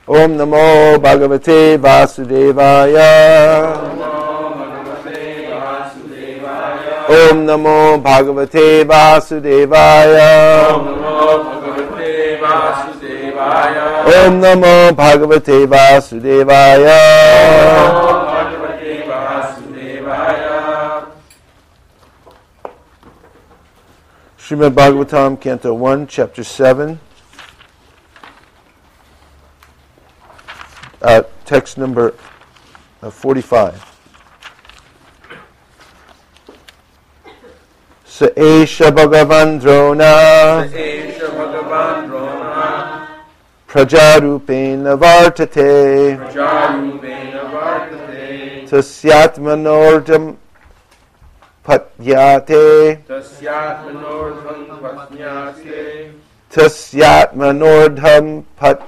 Om Namo Bhagavate Vasudevaya. Om Namo Bhagavate Vasudevaya. Om Namo Bhagavate Vasudevaya. Srimad Bhagavatam, Canto 1, Chapter 7. Text number 45. Sa esha Bhagavan Drona Prajarupena Vartate Tasyatmanordam Patyate Tasyatmanordham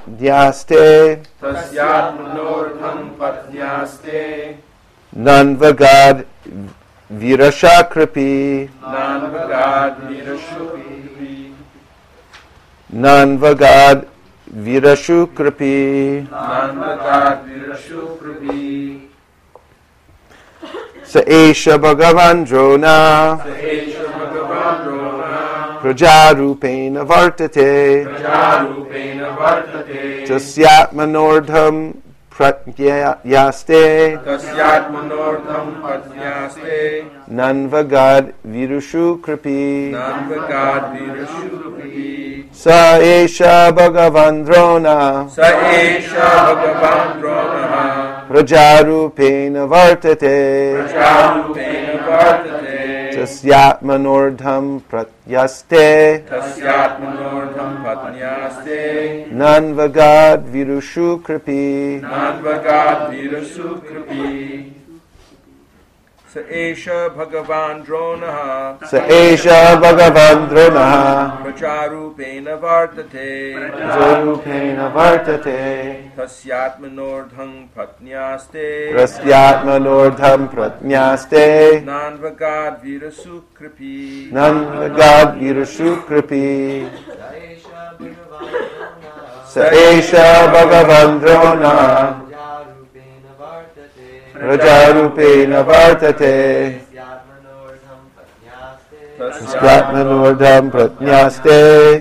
Patyaste Nanvagad Virashakripi Nanvagad Virashukripi Sa esha Bhagavan Drona Prajarupena Vartate Tasyatmanordham Pratyaste Nanvagad Virashukripi Sa esha Bhagavan Drona Prajarupena Vartate Tasyatmanordham Pratyaste Nanvagad Virashukripi Sa esha Bhagavan Drona Prajarupena Vartate Tasyatmanordham Pratyaste Nanvagad Virashukripi Sa esha Bhagavan Drona Prajarupena Vartate Tasyatmanordham Pratyaste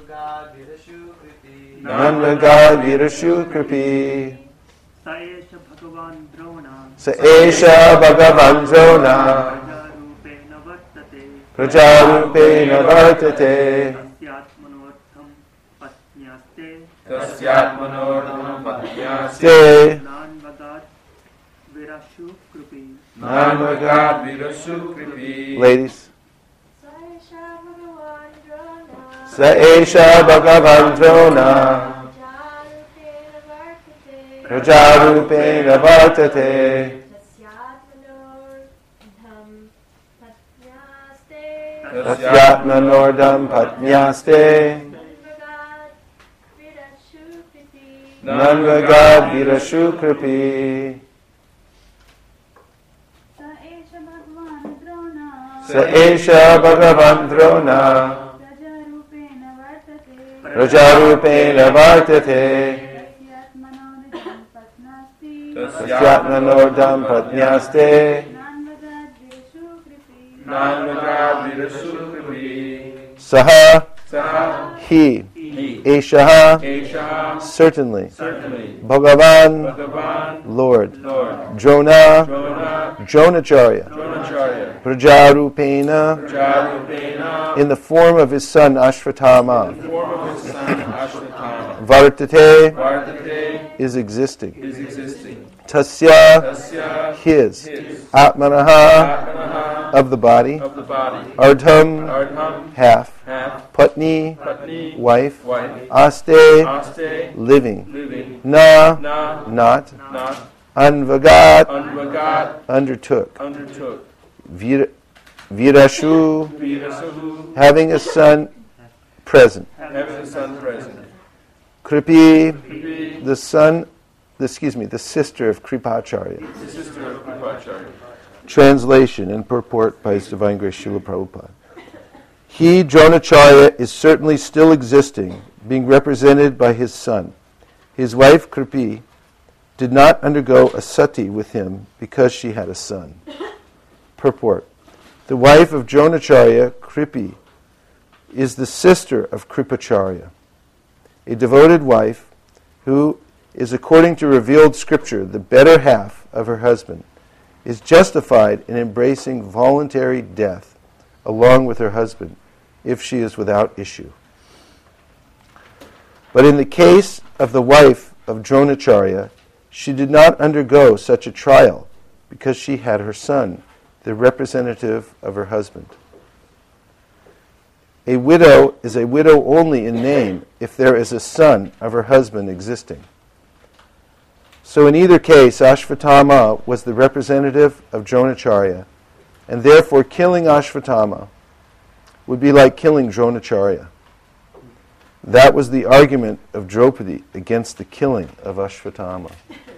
Nanvagad Virashukripi Sa esha Bhagavan Drona Prajarupena Vartate Tasyatmanordham Patyaste Nanvagad Virashukripi. Ladies. Sa esha Bhagavan Drona Prajarupena Vartate Tasyatmanordham Patyaste Nanvagad Virashukripi Sa esha Bhagavan Drona Prajarupena Vartate Tasyatmanordham Pratyaste Nanvagad Virashukripi. Saha He He Eshaha Certainly Bhagavan Lord Drona Dronacharya Prajarupena in the form of his son Ashvatthama Vartate is existing Tasya his Atmanaha of the body Ardham half Patni wife Aste living Na not Anvagat undertook Virashu having a son present Kripi the sister of Kripacharya. Translation and purport by His Divine Grace Srila Prabhupada. He, Dronacharya, is certainly still existing, being represented by his son. his wife Kripi did not undergo a sati with him because she had a son. Purport. The wife of Dronacharya, Kripi, is the sister of Kripacharya, a devoted wife who is, according to revealed scripture, the better half of her husband, is justified in embracing voluntary death along with her husband if she is without issue. But in the case of the wife of Dronacharya, she did not undergo such a trial because she had her son, the representative of her husband. A widow is a widow only in name if there is a son of her husband existing. So in either case, Ashvatthama was the representative of Dronacharya, and therefore killing Ashvatthama would be like killing Dronacharya. That was the argument of Draupadi against the killing of Ashvatthama.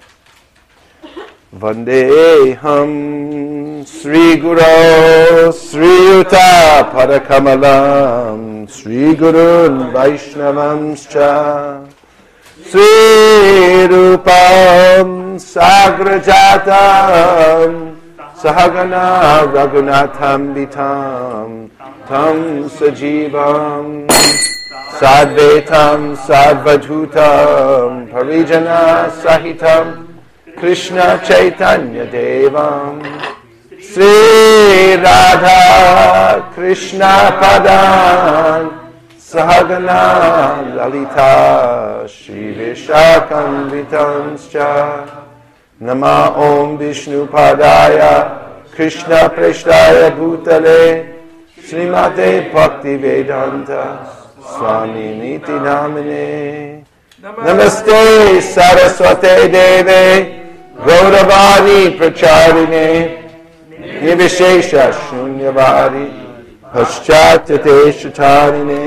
Vandeham Sri Guru Sri Yuta Padakamalam Sri Gurun Vaishnavamscha Sri Rupam Sagrajatam Sahagana Raghunatham Vitam Tam Sajivam Sadvetam Sadvadhutam Parijana Sahitam Krishna Chaitanya Devam Sri Radha Krishna Padan Sahagana Lalita Shri Vishakam Vitanscha Nama Om Vishnu Padaya Krishna Preshtaya Bhutale Srimate Bhakti Vedanta Swami Niti Namine Namaste Saraswate Deve Gauravani Pracharine Nivishesha Shunyavadi Paschattate Shatarine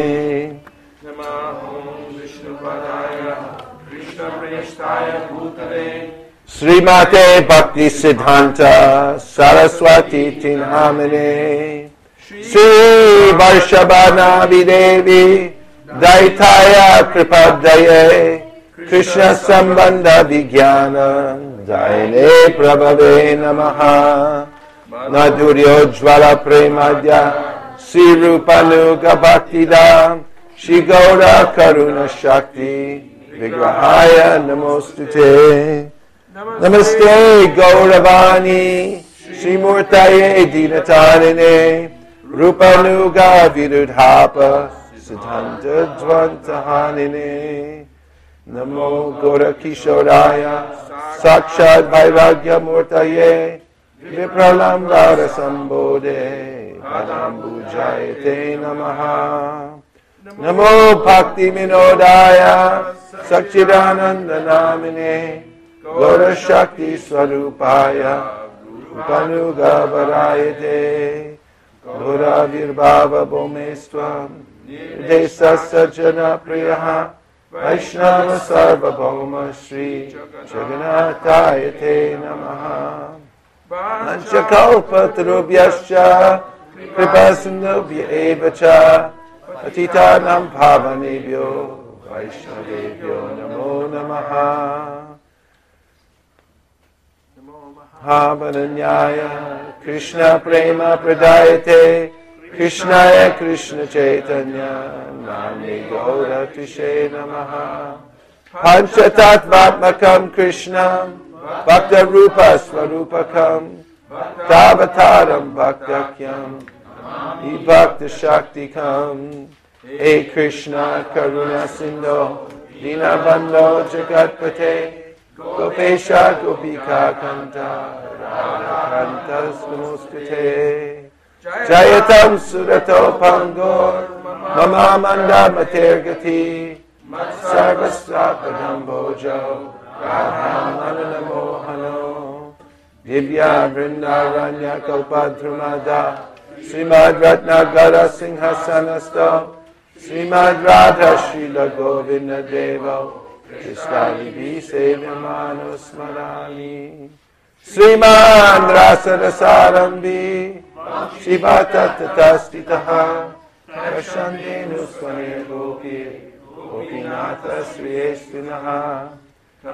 Namah Vishnu Padaya Krishna Preshtaya Bhutale Srimate Bhakti Siddhanta Saraswati Tinhamine Sri Varshabhana Videvi Daitaya Kripadaye Krishna Sambandha Vijnana Daine Prabhave Namaha Madhuryo Jvala Premadya Sri Rupanuga Bhaktidam Shri Gaura Karuna Shakti Vigrahaya Namostute Namaste Gauravani Shri Murtaye Dinatarine Rupanuga Virudhapa Siddhanta Dvantahanine Namo Gora Kishoraya Sakshad Vairagya Murtaye Vipralambara Sambodhe Padambujayate Namaha Namo Bhakti Minodaya Sakchidananda Namine Gora Shakti Swarupaya Rupanuga Varayate Gora Virbhava Bomestvam Desa Sajjana Priyaha Vaishnava Sarvabhauma Shri Jagannathayate Namaha Manchakalpa Tarubhyascha Kripasundabhya Evacha Patitanam Pavanebhyo Vaishnavebhyo Namo Namaha Havananyaya Krishna Prema Pradayate Krishnaya Krishna Chaitanya Namni Gaura Tishe Namaha Panchatatvatmakam Krishnam Bhakta Rupa Swarupakam Tavataram Bhaktakyam Bhakta Shaktikam Hey Krishna Karuna Sindho Dinabandho Jagatpate Gopesha Gopika Kanta Radha Kanta Namaskute Jayatam Surato Pangor Mama Manda Matergati Sarvasapadam Bojo Radham Ananamohano Divya Vrindaranya Kalpadhrumada Srimad Ratnagara Singhasanasto Srimad Radha Srila Govinda Devo Krishna Sevyamano Smarani Sriman Rasarasarambi Shiva Tatatastitaha Kashandenu Swani Gopi Gopinatha Sri Estinaha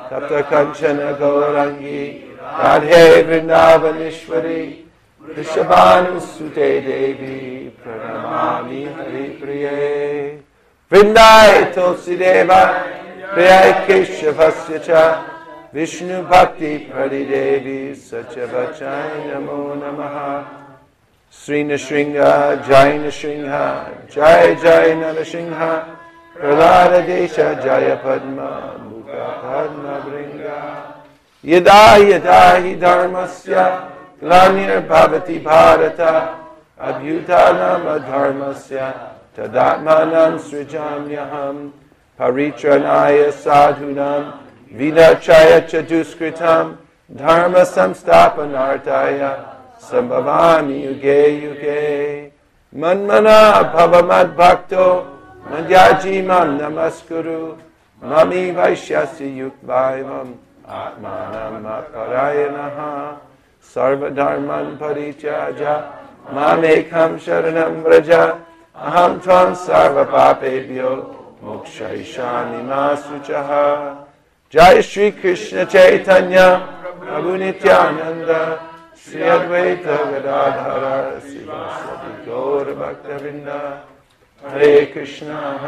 Tapta Kanchana Gaurangi Radhe Vrindavaneshwari Vrishabhanu Sute Devi Pranamami Hari Priye Vrindai Tulsi Deva Priyai Keshavasya Cha Vishnu Bhakti Pradi Devi Satyavachai Namo Namaha Sri Nrsimha Jai Nrsimha Jai Jai Narasingha Prahlada Desha Jaya Padma Mukha Padma Bringa Yada Yada Hi Dharmasya Glanir Bhavati Bharata Abhyutanam Adharmasya Tadatmanam Srijamyaham Paritranaya Sadhunam Vinachaya Chaduskritam Dharma Samstapanartaya Sambhavami Yuge Yuge Manmana Bhavamad Bhakto Madhyaji Mam Namaskuru Mami Vaishyasi Yukvaivam Atmanam Aparayanaha Sarva Dharman Parichaja Mamekam Sharanam Vraja Aham Tvam Sarva Papebhyo Mokshayishami Masuchaha Jai Shri Krishna Chaitanya Prabhu Nityananda Sri Advaita Gadadhara Sivasati Gaura Bhaktavinda Hare Krishna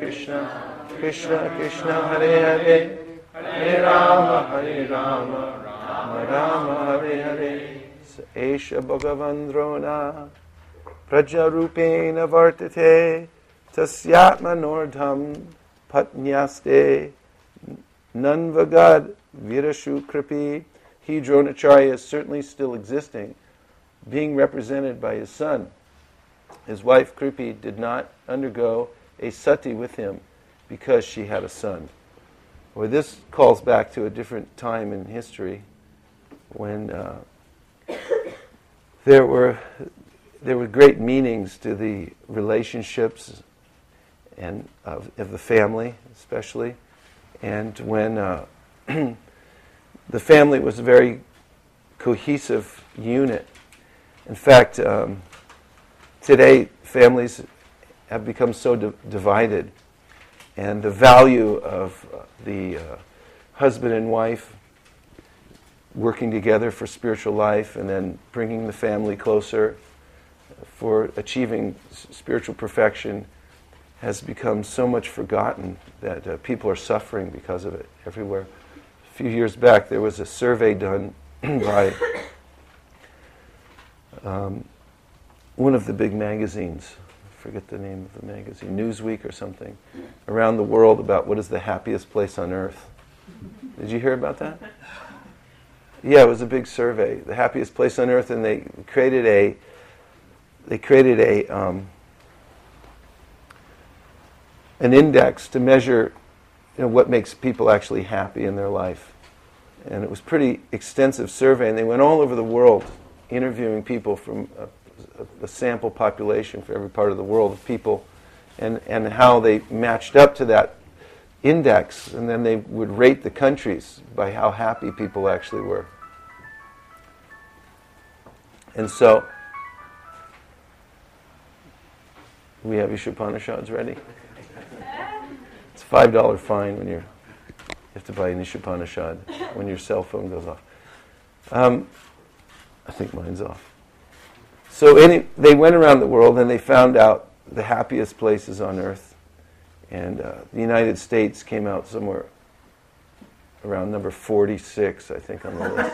Krishna Krishna Hare Hare Hare Rama Rama Rama Hare Hare Esha Bhagavandrona Prajarupena Vartate Tasyatmanordham Patnyaste Nanvagad Virashu Kripi. He, Dronacharya, is certainly still existing, being represented by his son. His wife Kripi did not undergo a sati with him because she had a son. Well, this calls back to a different time in history when there were great meanings to the relationships and of the family, especially, and when the family was a very cohesive unit. In fact, today families have become so divided, and the value of the husband and wife working together for spiritual life and then bringing the family closer for achieving spiritual perfection has become so much forgotten that people are suffering because of it everywhere. A few years back there was a survey done by one of the big magazines, I forget the name of the magazine, Newsweek or something, around the world about what is the happiest place on earth. Did you hear about that? Yeah, it was a big survey, the happiest place on earth, and they created a an index to measure, what makes people actually happy in their life. And it was a pretty extensive survey, and they went all over the world interviewing people from a sample population for every part of the world of people, and how they matched up to that index, and then they would rate the countries by how happy people actually were. And so, we have Ishopanishads ready? It's a $5 fine when you have to buy an Ishopanishad when your cell phone goes off. I think mine's off. So they went around the world and they found out the happiest places on earth. And the United States came out somewhere around number 46, I think, on the list.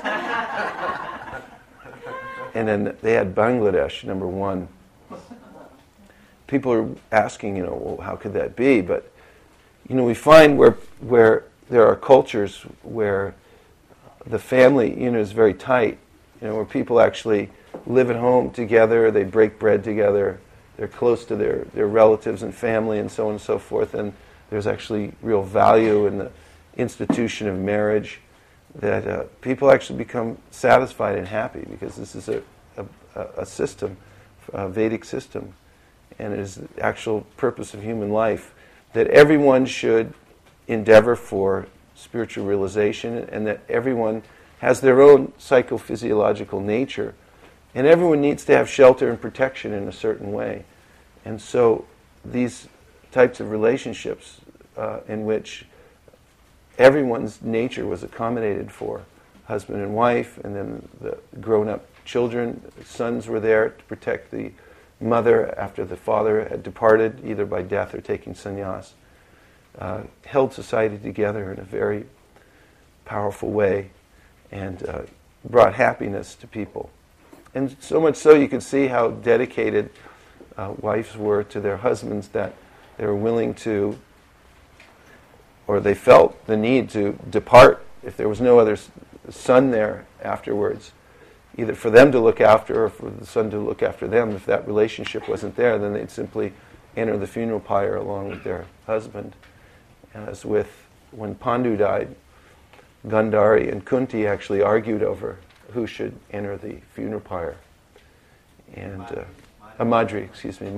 And then they had Bangladesh, number 1. People are asking, well, how could that be? But, we find where there are cultures where the family, is very tight, where people actually live at home together, they break bread together, they're close to their relatives and family and so on and so forth, and there's actually real value in the institution of marriage, that people actually become satisfied and happy because this is a system, a Vedic system, and it is the actual purpose of human life, that everyone should endeavor for spiritual realization, and that everyone has their own psychophysiological nature, and everyone needs to have shelter and protection in a certain way. And so these types of relationships in which everyone's nature was accommodated for, husband and wife, and then the grown-up children. Sons were there to protect the mother after the father had departed, either by death or taking sannyas. Held society together in a very powerful way, and brought happiness to people. And so much so you can see how dedicated wives were to their husbands, that they were willing to, or they felt the need to depart if there was no other son there afterwards, either for them to look after or for the son to look after them. If that relationship wasn't there, then they'd simply enter the funeral pyre along with their husband. As with when Pandu died, Gandhari and Kunti actually argued over who should enter the funeral pyre. And Madri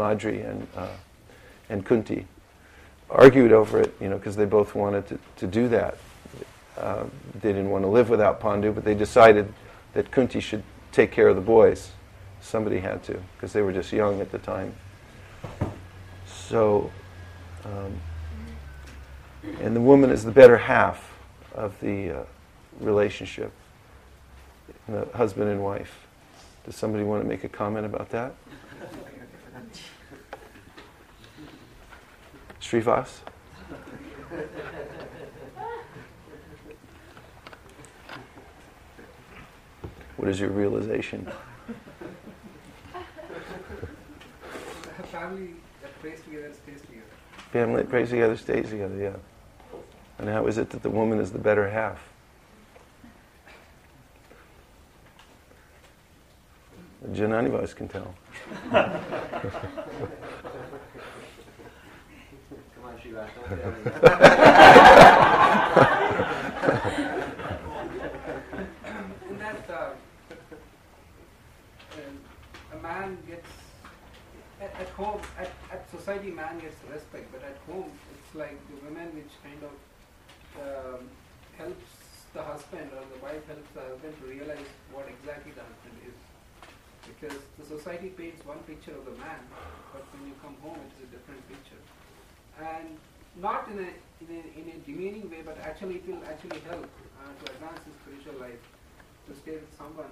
and Kunti argued over it, because they both wanted to do that. They didn't want to live without Pandu, but they decided that Kunti should take care of the boys. Somebody had to, because they were just young at the time. So, and the woman is the better half of the relationship, the husband and wife. Does somebody want to make a comment about that? Srivas? What is your realization? A family that prays together stays together. Family that prays together stays together, yeah. And how is it that the woman is the better half? Jananivas can tell. Come on, Shiva, don't tell me that. In that, a man gets, at home, at society man gets respect, but at home it's like the women which kind of helps the husband, or the wife helps the husband to realize what exactly the husband is. Because the society paints one picture of the man, but when you come home it is a different picture. And not in a demeaning way, but actually it will actually help to advance in spiritual life, to stay with someone,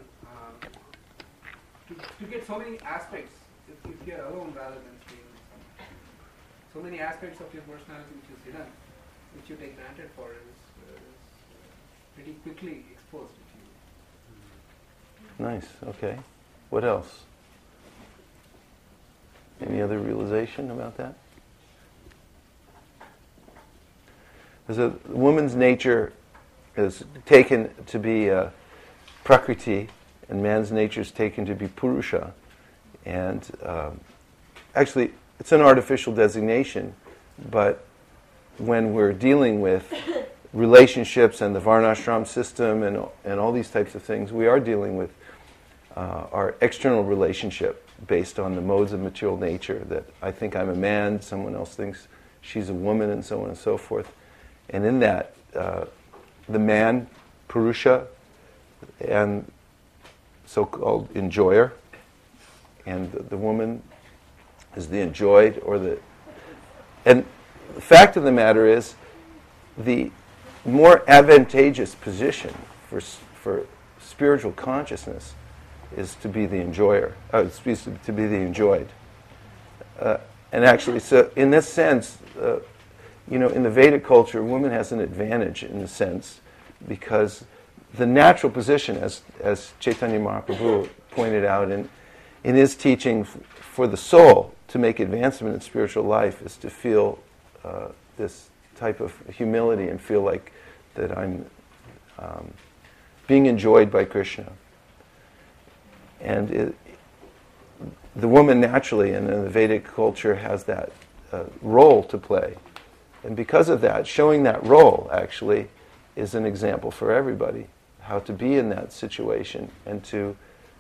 to get so many aspects if you are alone rather than staying with someone. So many aspects of your personality which is hidden, which you take granted for, is pretty quickly exposed to you. Nice, okay. What else? Any other realization about that? Because a woman's nature is taken to be prakriti, and man's nature is taken to be purusha. And actually, it's an artificial designation, but when we're dealing with relationships and the varnashram system and all these types of things, we are dealing with our external relationship based on the modes of material nature, that I think I'm a man, someone else thinks she's a woman, and so on and so forth. And in that, the man, Purusha, and so-called enjoyer, and the woman is the enjoyed, and the fact of the matter is, the more advantageous position for spiritual consciousness is to be the enjoyer, to be the enjoyed. And actually, so in this sense, in the Vedic culture, a woman has an advantage in the sense, because the natural position, as Chaitanya Mahaprabhu pointed out in his teaching for the soul to make advancement in spiritual life, is to feel this type of humility and feel like that I'm being enjoyed by Krishna. And the woman naturally, in the Vedic culture, has that role to play. And because of that, showing that role actually is an example for everybody, how to be in that situation and to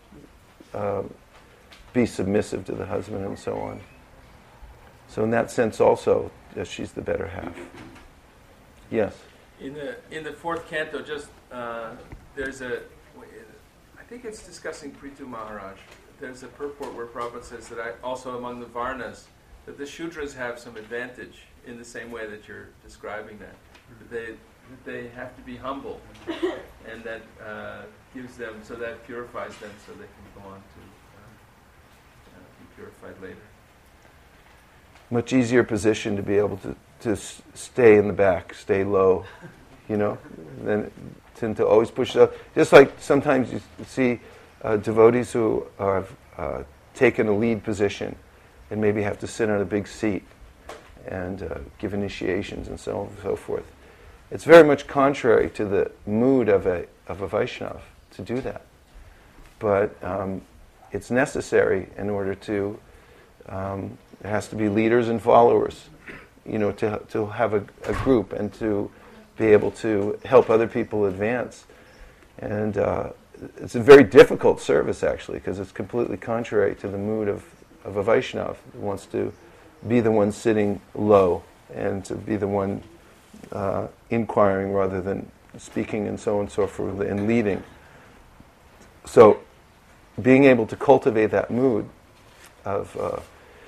be submissive to the husband and so on. So in that sense also, she's the better half. Yes? In the fourth canto, just there's I think it's discussing Prithu Maharaj. There's a purport where Prabhupada says that also among the Varnas, that the Shudras have some advantage in the same way that you're describing that. they have to be humble, and that gives them, so that purifies them, so they can go on to be purified later. Much easier position to be able to stay in the back, stay low, than tend to always push up. Just like sometimes you see devotees who have taken a lead position and maybe have to sit on a big seat and give initiations and so on and so forth. It's very much contrary to the mood of a Vaishnava to do that. But it's necessary in order to, there has to be leaders and followers, to have a group and to be able to help other people advance. And it's a very difficult service, actually, because it's completely contrary to the mood of a Vaishnava who wants to be the one sitting low and to be the one inquiring rather than speaking and so on and so forth and leading. So being able to cultivate that mood of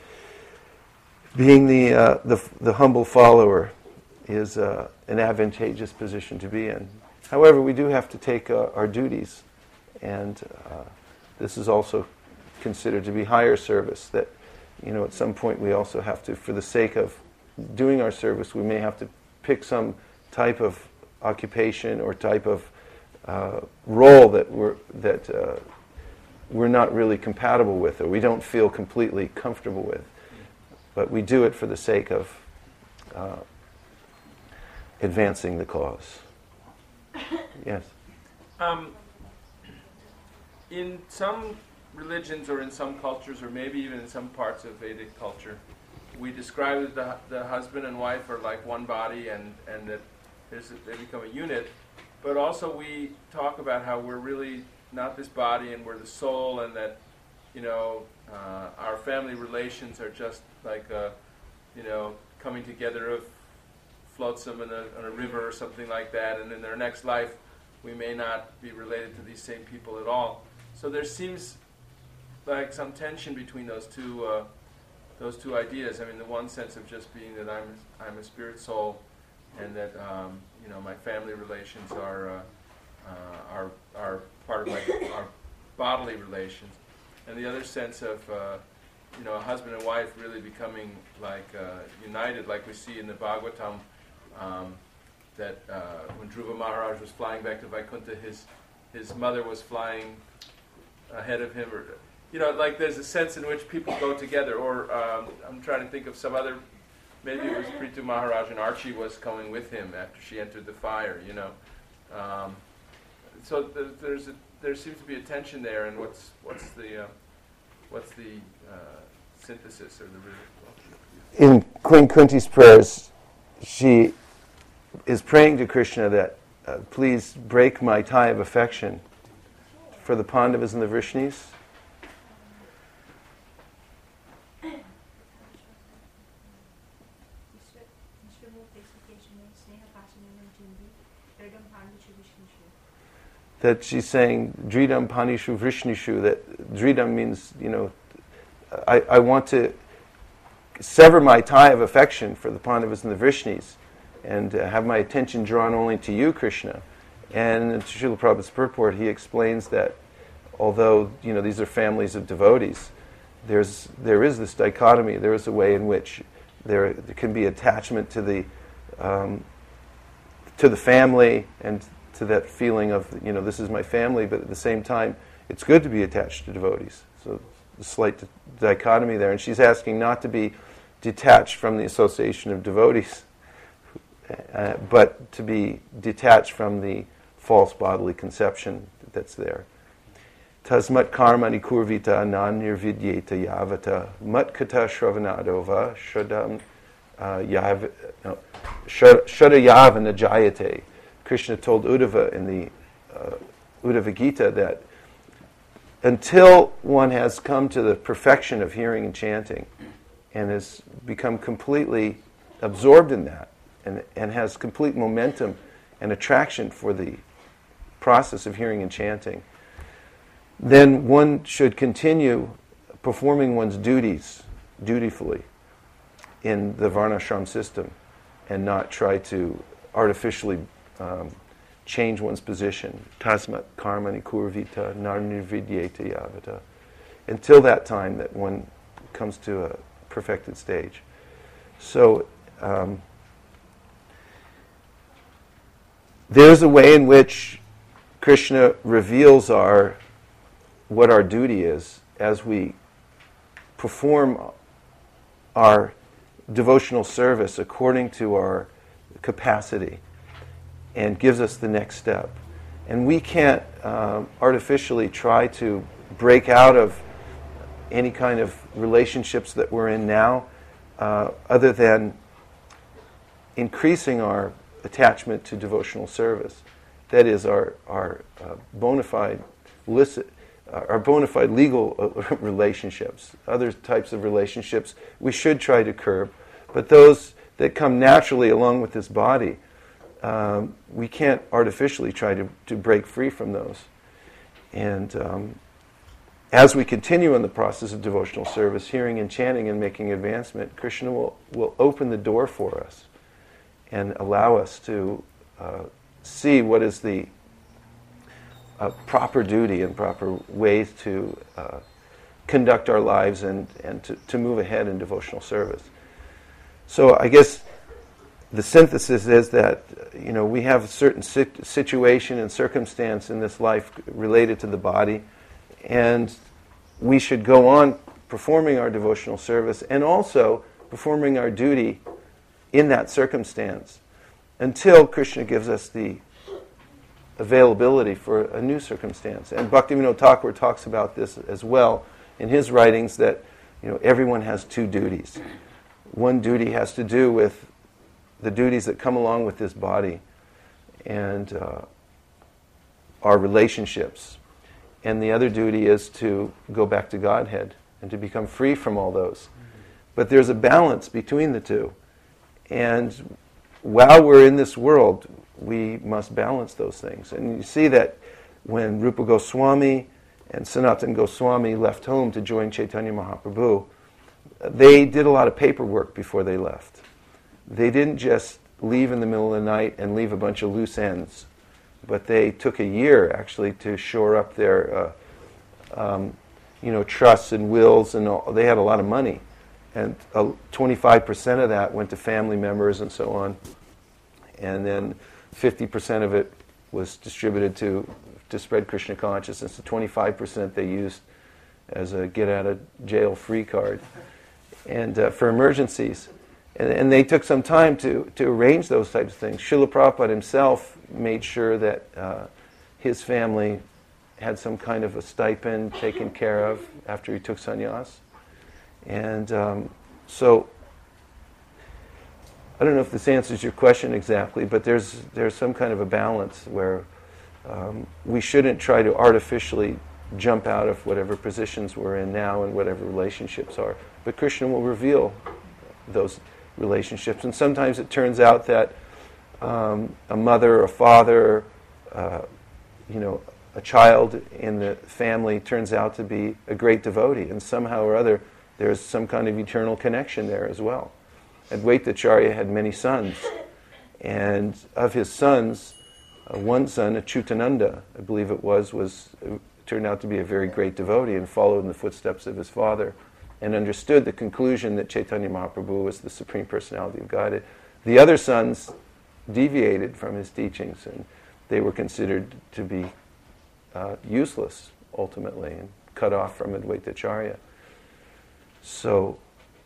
being the humble follower is an advantageous position to be in. However, we do have to take our duties, and this is also considered to be higher service, that at some point we also have to, for the sake of doing our service, we may have to pick some type of occupation or type of role that we're not really compatible with, or we don't feel completely comfortable with. But we do it for the sake of advancing the cause. Yes? In some religions or in some cultures, or maybe even in some parts of Vedic culture, we describe that the husband and wife are like one body and that they become a unit. But also we talk about how we're really not this body and we're the soul, and that our family relations are just like coming together of flotsam on a river or something like that, and in their next life we may not be related to these same people at all. So there seems like some tension between those two ideas. I mean, the one sense of just being that I'm a spirit soul, and that my family relations are part of our bodily relations, and the other sense of a husband and wife really becoming like united, like we see in the Bhagavatam, that when Dhruva Maharaj was flying back to Vaikuntha, his mother was flying ahead of him, or like there's a sense in which people go together. Or I'm trying to think of some other, maybe it was Prithu Maharaj and Archie was coming with him after she entered the fire. So there seems to be a tension there, and what's the synthesis or the In Queen Kunti's prayers, she is praying to Krishna that please break my tie of affection for the Pandavas and the Vrishnis. That she's saying Dridam Panishu Vrishnishu, that Dridam means, I want to sever my tie of affection for the Pandavas and the Vrishnis and have my attention drawn only to you, Krishna. And in Srila Prabhupada's purport, he explains that although these are families of devotees, there is this dichotomy. There is a way in which there can be attachment to the family and to that feeling of this is my family, but at the same time, it's good to be attached to devotees. So a slight dichotomy there, and she's asking not to be detached from the association of devotees, but to be detached from the false bodily conception that's there. Tasmat karmani kurvita nanirvidyeta yavata matkata shravanadova shradam shradayavana jayate. Krishna told Uddhava in the Uddhava Gita that until one has come to the perfection of hearing and chanting and has become completely absorbed in that and has complete momentum and attraction for the process of hearing and chanting, then one should continue performing one's duties dutifully in the Varnashram system and not try to artificially change one's position. Tasmat karmani kurvita narnirvidyeta yavata. Until that time that one comes to a perfected stage. So there's a way in which Krishna reveals what our duty is as we perform our devotional service according to our capacity, and gives us the next step. And we can't artificially try to break out of any kind of relationships that we're in now, other than increasing our attachment to devotional service. That is our bona fide legal relationships. Other types of relationships we should try to curb, but those that come naturally along with this body, we can't artificially try to break free from those. And as we continue in the process of devotional service, hearing and chanting and making advancement, Krishna will open the door for us and allow us to see what is the proper duty and proper ways to conduct our lives and to move ahead in devotional service. So I guess the synthesis is that we have a certain situation and circumstance in this life related to the body, and we should go on performing our devotional service and also performing our duty in that circumstance until Krishna gives us the availability for a new circumstance. And Bhaktivinoda Thakur talks about this as well in his writings, that everyone has two duties. One duty has to do with the duties that come along with this body and our relationships. And the other duty is to go back to Godhead and to become free from all those. But there's a balance between the two. And while we're in this world, we must balance those things. And you see that when Rupa Goswami and Sanatana Goswami left home to join Chaitanya Mahaprabhu, they did a lot of paperwork before they left. They didn't just leave in the middle of the night and leave a bunch of loose ends, but they took a year actually to shore up their trusts and wills, and all. They had a lot of money, and 25% of that went to family members and so on, and then 50% of it was distributed to spread Krishna consciousness. The 25% they used as a get-out-of-jail-free card, and for emergencies. And they took some time to arrange those types of things. Srila Prabhupada himself made sure that his family had some kind of a stipend taken care of after he took sannyas. And so, I don't know if this answers your question exactly, but there's some kind of a balance where we shouldn't try to artificially jump out of whatever positions we're in now and whatever relationships are. But Krishna will reveal those relationships. And sometimes it turns out that a mother, a father, a child in the family turns out to be a great devotee, and somehow or other there's some kind of eternal connection there as well. Advaita Acharya had many sons, and of his sons, one son, Achyutananda, I believe it was turned out to be a very great devotee and followed in the footsteps of his father and understood the conclusion that Chaitanya Mahaprabhu was the Supreme Personality of Godhead. The other sons deviated from his teachings, and they were considered to be useless, ultimately, and cut off from Advaita Acharya. So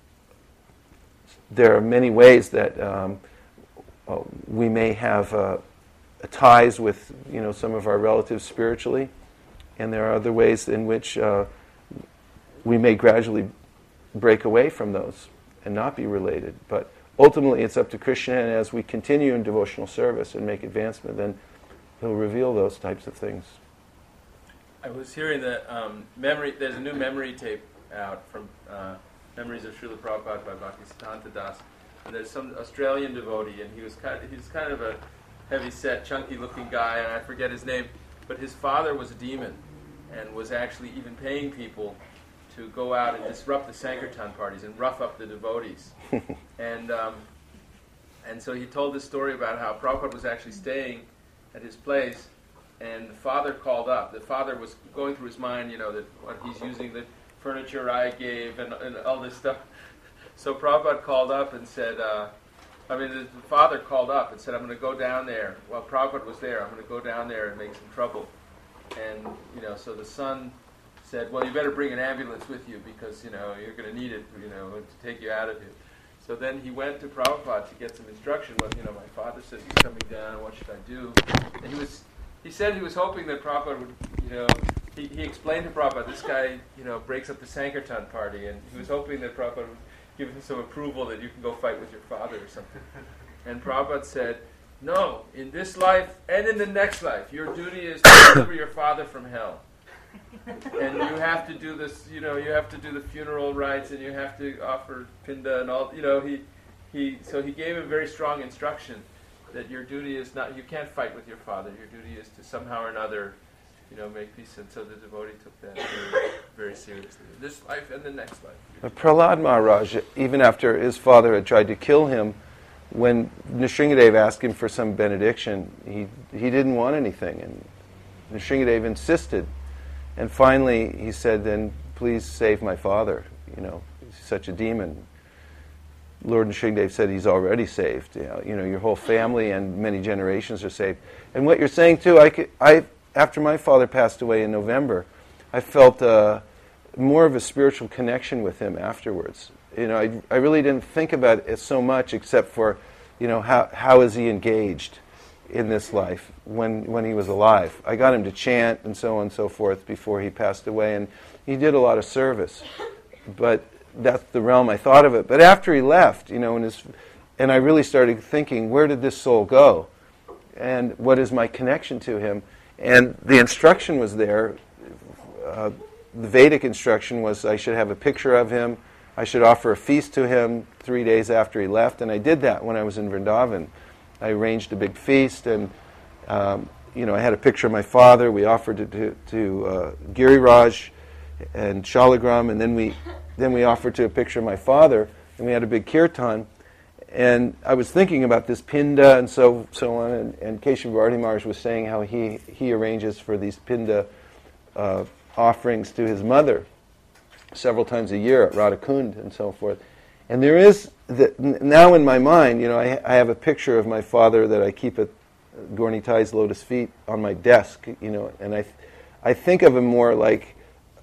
there are many ways that we may have ties with some of our relatives spiritually, and there are other ways in which we may gradually break away from those and not be related. But ultimately it's up to Krishna, and as we continue in devotional service and make advancement, then he'll reveal those types of things. I was hearing that there's a new memory tape out from Memories of Srila Prabhupada by Bhaktisiddhanta Das. And there's some Australian devotee, and he was kind of a heavy-set, chunky-looking guy, and I forget his name, but his father was a demon and was actually even paying people to go out and disrupt the Sankirtan parties and rough up the devotees. And And so he told this story about how Prabhupada was actually staying at his place, and the father called up. The father was going through his mind, that what he's using, the furniture I gave, and all this stuff. So Prabhupada called up and said, the father called up and said, I'm going to go down there. While Prabhupada was there, I'm going to go down there and make some trouble. And, so the son said, well, you better bring an ambulance with you because, you're going to need it, to take you out of here. So then he went to Prabhupada to get some instruction. Well, my father says he's coming down. What should I do? And he said he was hoping that Prabhupada would, he explained to Prabhupada, this guy, breaks up the Sankirtan party, and he was hoping that Prabhupada would give him some approval that you can go fight with your father or something. And Prabhupada said, no, in this life and in the next life, your duty is to deliver your father from hell. And you have to do this, you have to do the funeral rites, and you have to offer pinda and all, so he gave him very strong instruction that your duty is not, you can't fight with your father, your duty is to somehow or another, make peace. And so the devotee took that very, very seriously. This life and the next life. But Prahlad Maharaj, even after his father had tried to kill him, when Nrsingadev asked him for some benediction, he didn't want anything, and Nrsingadev insisted. And finally, he said, then please save my father. He's such a demon. Lord Nrsingadev said he's already saved. Your whole family and many generations are saved. And what you're saying too, after my father passed away in November, I felt more of a spiritual connection with him afterwards. I really didn't think about it so much, except for, how is he engaged in this life when he was alive. I got him to chant and so on and so forth before he passed away, and he did a lot of service. But that's the realm I thought of it. But after he left, and I really started thinking, where did this soul go? And what is my connection to him? And the instruction was there. The Vedic instruction was I should have a picture of him. I should offer a feast to him 3 days after he left. And I did that when I was in Vrindavan. I arranged a big feast, and I had a picture of my father. We offered it to Giriraj and Shalagram, and then we offered to a picture of my father, and we had a big kirtan. And I was thinking about this pinda and so on, and Keshav Bharati Maharaj was saying how he arranges for these pinda offerings to his mother several times a year at Radhakund and so forth. And there is, now in my mind, I have a picture of my father that I keep at Gaur Nitai's lotus feet on my desk, and I think of him more like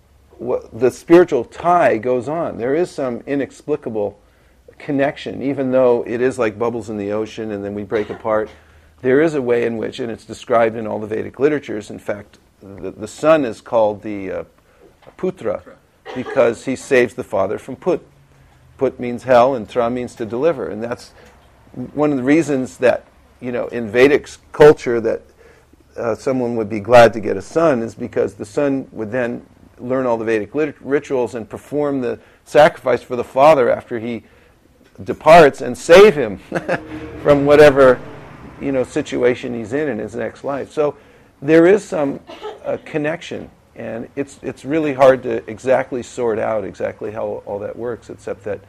the spiritual tie goes on. There is some inexplicable connection, even though it is like bubbles in the ocean and then we break apart. There is a way in which, and it's described in all the Vedic literatures, in fact, the son is called the putra because he saves the father from put. Put means hell, and tra means to deliver. And that's one of the reasons that, in Vedic culture that someone would be glad to get a son is because the son would then learn all the Vedic rituals and perform the sacrifice for the father after he departs and save him from whatever situation he's in his next life. So there is some connection, and it's really hard to exactly sort out exactly how all that works, except that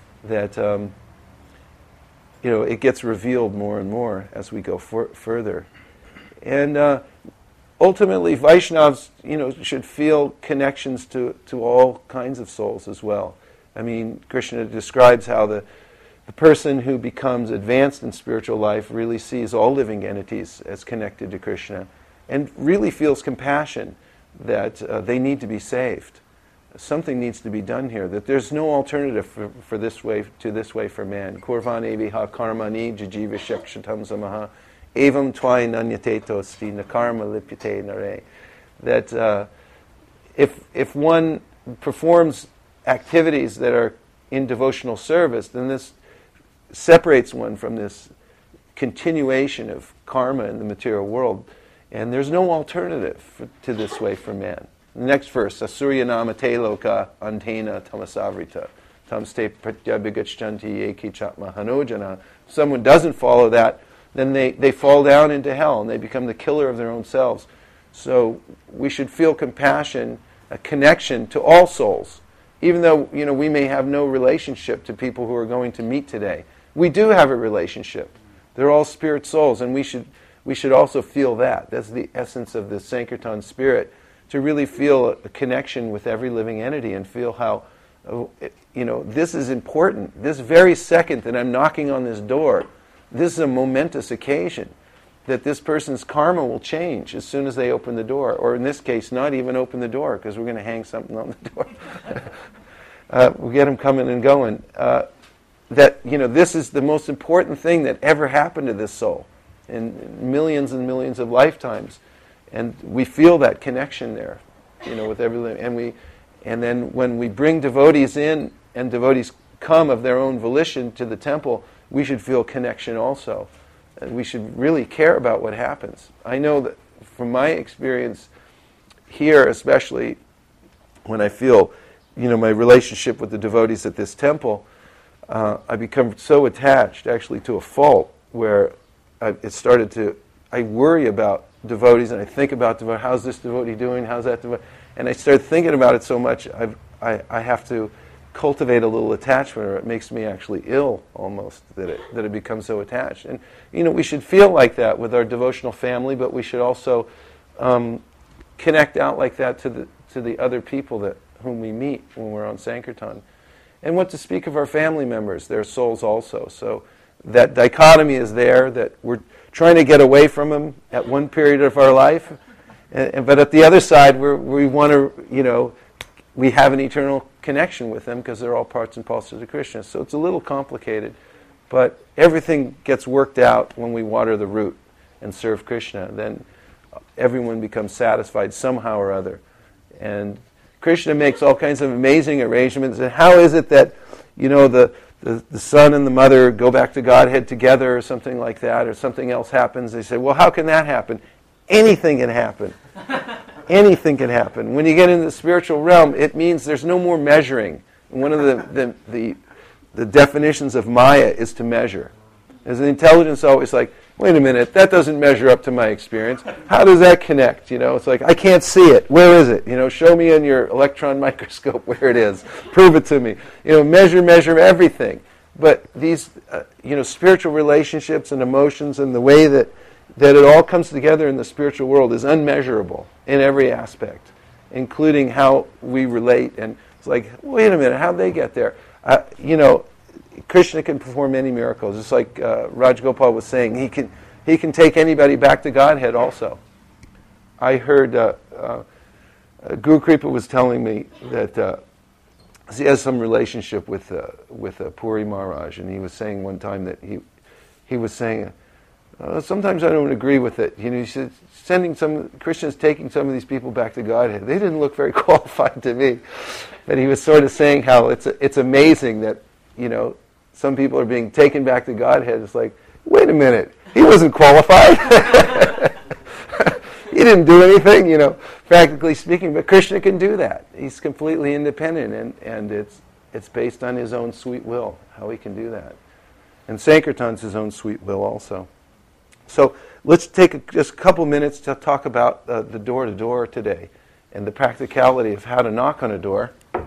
it gets revealed more and more as we go further. And ultimately, Vaishnavas, should feel connections to all kinds of souls as well. I mean, Krishna describes how the person who becomes advanced in spiritual life really sees all living entities as connected to Krishna and really feels compassion that they need to be saved. Something needs to be done here, that there's no alternative for this way for man. Kurvane viha karmani jajiva shakshatam samaha evam tvai nanyatetosti nakarma lipyate nare. That if one performs activities that are in devotional service, then this separates one from this continuation of karma in the material world. And there's no alternative to this way for man. The next verse, Asurya nama te loka antena tamasavrita tamste pratyabhigachanti eki chatma hanojana. If someone doesn't follow that, then they fall down into hell and they become the killer of their own selves. So we should feel compassion, a connection to all souls, even though we may have no relationship to people who are going to meet today. we do have a relationship. They're all spirit souls, and we should also feel that. That's the essence of the Sankirtan spirit, to really feel a connection with every living entity and feel how, this is important. This very second that I'm knocking on this door, this is a momentous occasion that this person's karma will change as soon as they open the door, or in this case, not even open the door, because we're going to hang something on the door. We'll get them coming and going. This is the most important thing that ever happened to this soul in millions and millions of lifetimes, and we feel that connection there, with everything. And then when we bring devotees in, and devotees come of their own volition to the temple, we should feel connection also. And we should really care about what happens. I know that from my experience here, especially when I feel, my relationship with the devotees at this temple, I become so attached, actually, to a fault where I worry about devotees, and I think about devotees. How's this devotee doing? How's that devotee? And I start thinking about it so much, I have to cultivate a little attachment, or it makes me actually ill almost, that it becomes so attached. And we should feel like that with our devotional family, but we should also connect out like that to the other people whom we meet when we're on Sankirtan. And what to speak of our family members, their souls also. So that dichotomy is there, that we're trying to get away from them at one period of our life, but at the other side, we want to, we have an eternal connection with them because they're all parts and parcels of Krishna. So it's a little complicated, but everything gets worked out when we water the root and serve Krishna. Then everyone becomes satisfied somehow or other. And Krishna makes all kinds of amazing arrangements. And how is it that, the son and the mother go back to Godhead together, or something like that, or something else happens? They say, well, how can that happen? Anything can happen. Anything can happen. When you get into the spiritual realm, it means there's no more measuring. And one of the definitions of Maya is to measure. As an intelligence always like, wait a minute, that doesn't measure up to my experience. How does that connect? It's like, I can't see it. Where is it? Show me in your electron microscope where it is. Prove it to me. Measure everything. But these, spiritual relationships and emotions and the way that it all comes together in the spiritual world is unmeasurable in every aspect, including how we relate. And it's like, wait a minute, how'd they get there? Krishna can perform any miracles. It's like Rajgopal was saying, he can take anybody back to Godhead also. I heard Guru Kripa was telling me that he has some relationship with Puri Maharaj, and he was saying one time that he was saying, sometimes I don't agree with it. He said, Krishna's taking some of these people back to Godhead. They didn't look very qualified to me. But he was sort of saying how it's amazing that, some people are being taken back to Godhead. It's like, wait a minute, he wasn't qualified. He didn't do anything, practically speaking. But Krishna can do that. He's completely independent, and it's based on his own sweet will, how he can do that. And Sankirtan's his own sweet will also. So let's take just a couple minutes to talk about the door-to-door today and the practicality of how to knock on a door.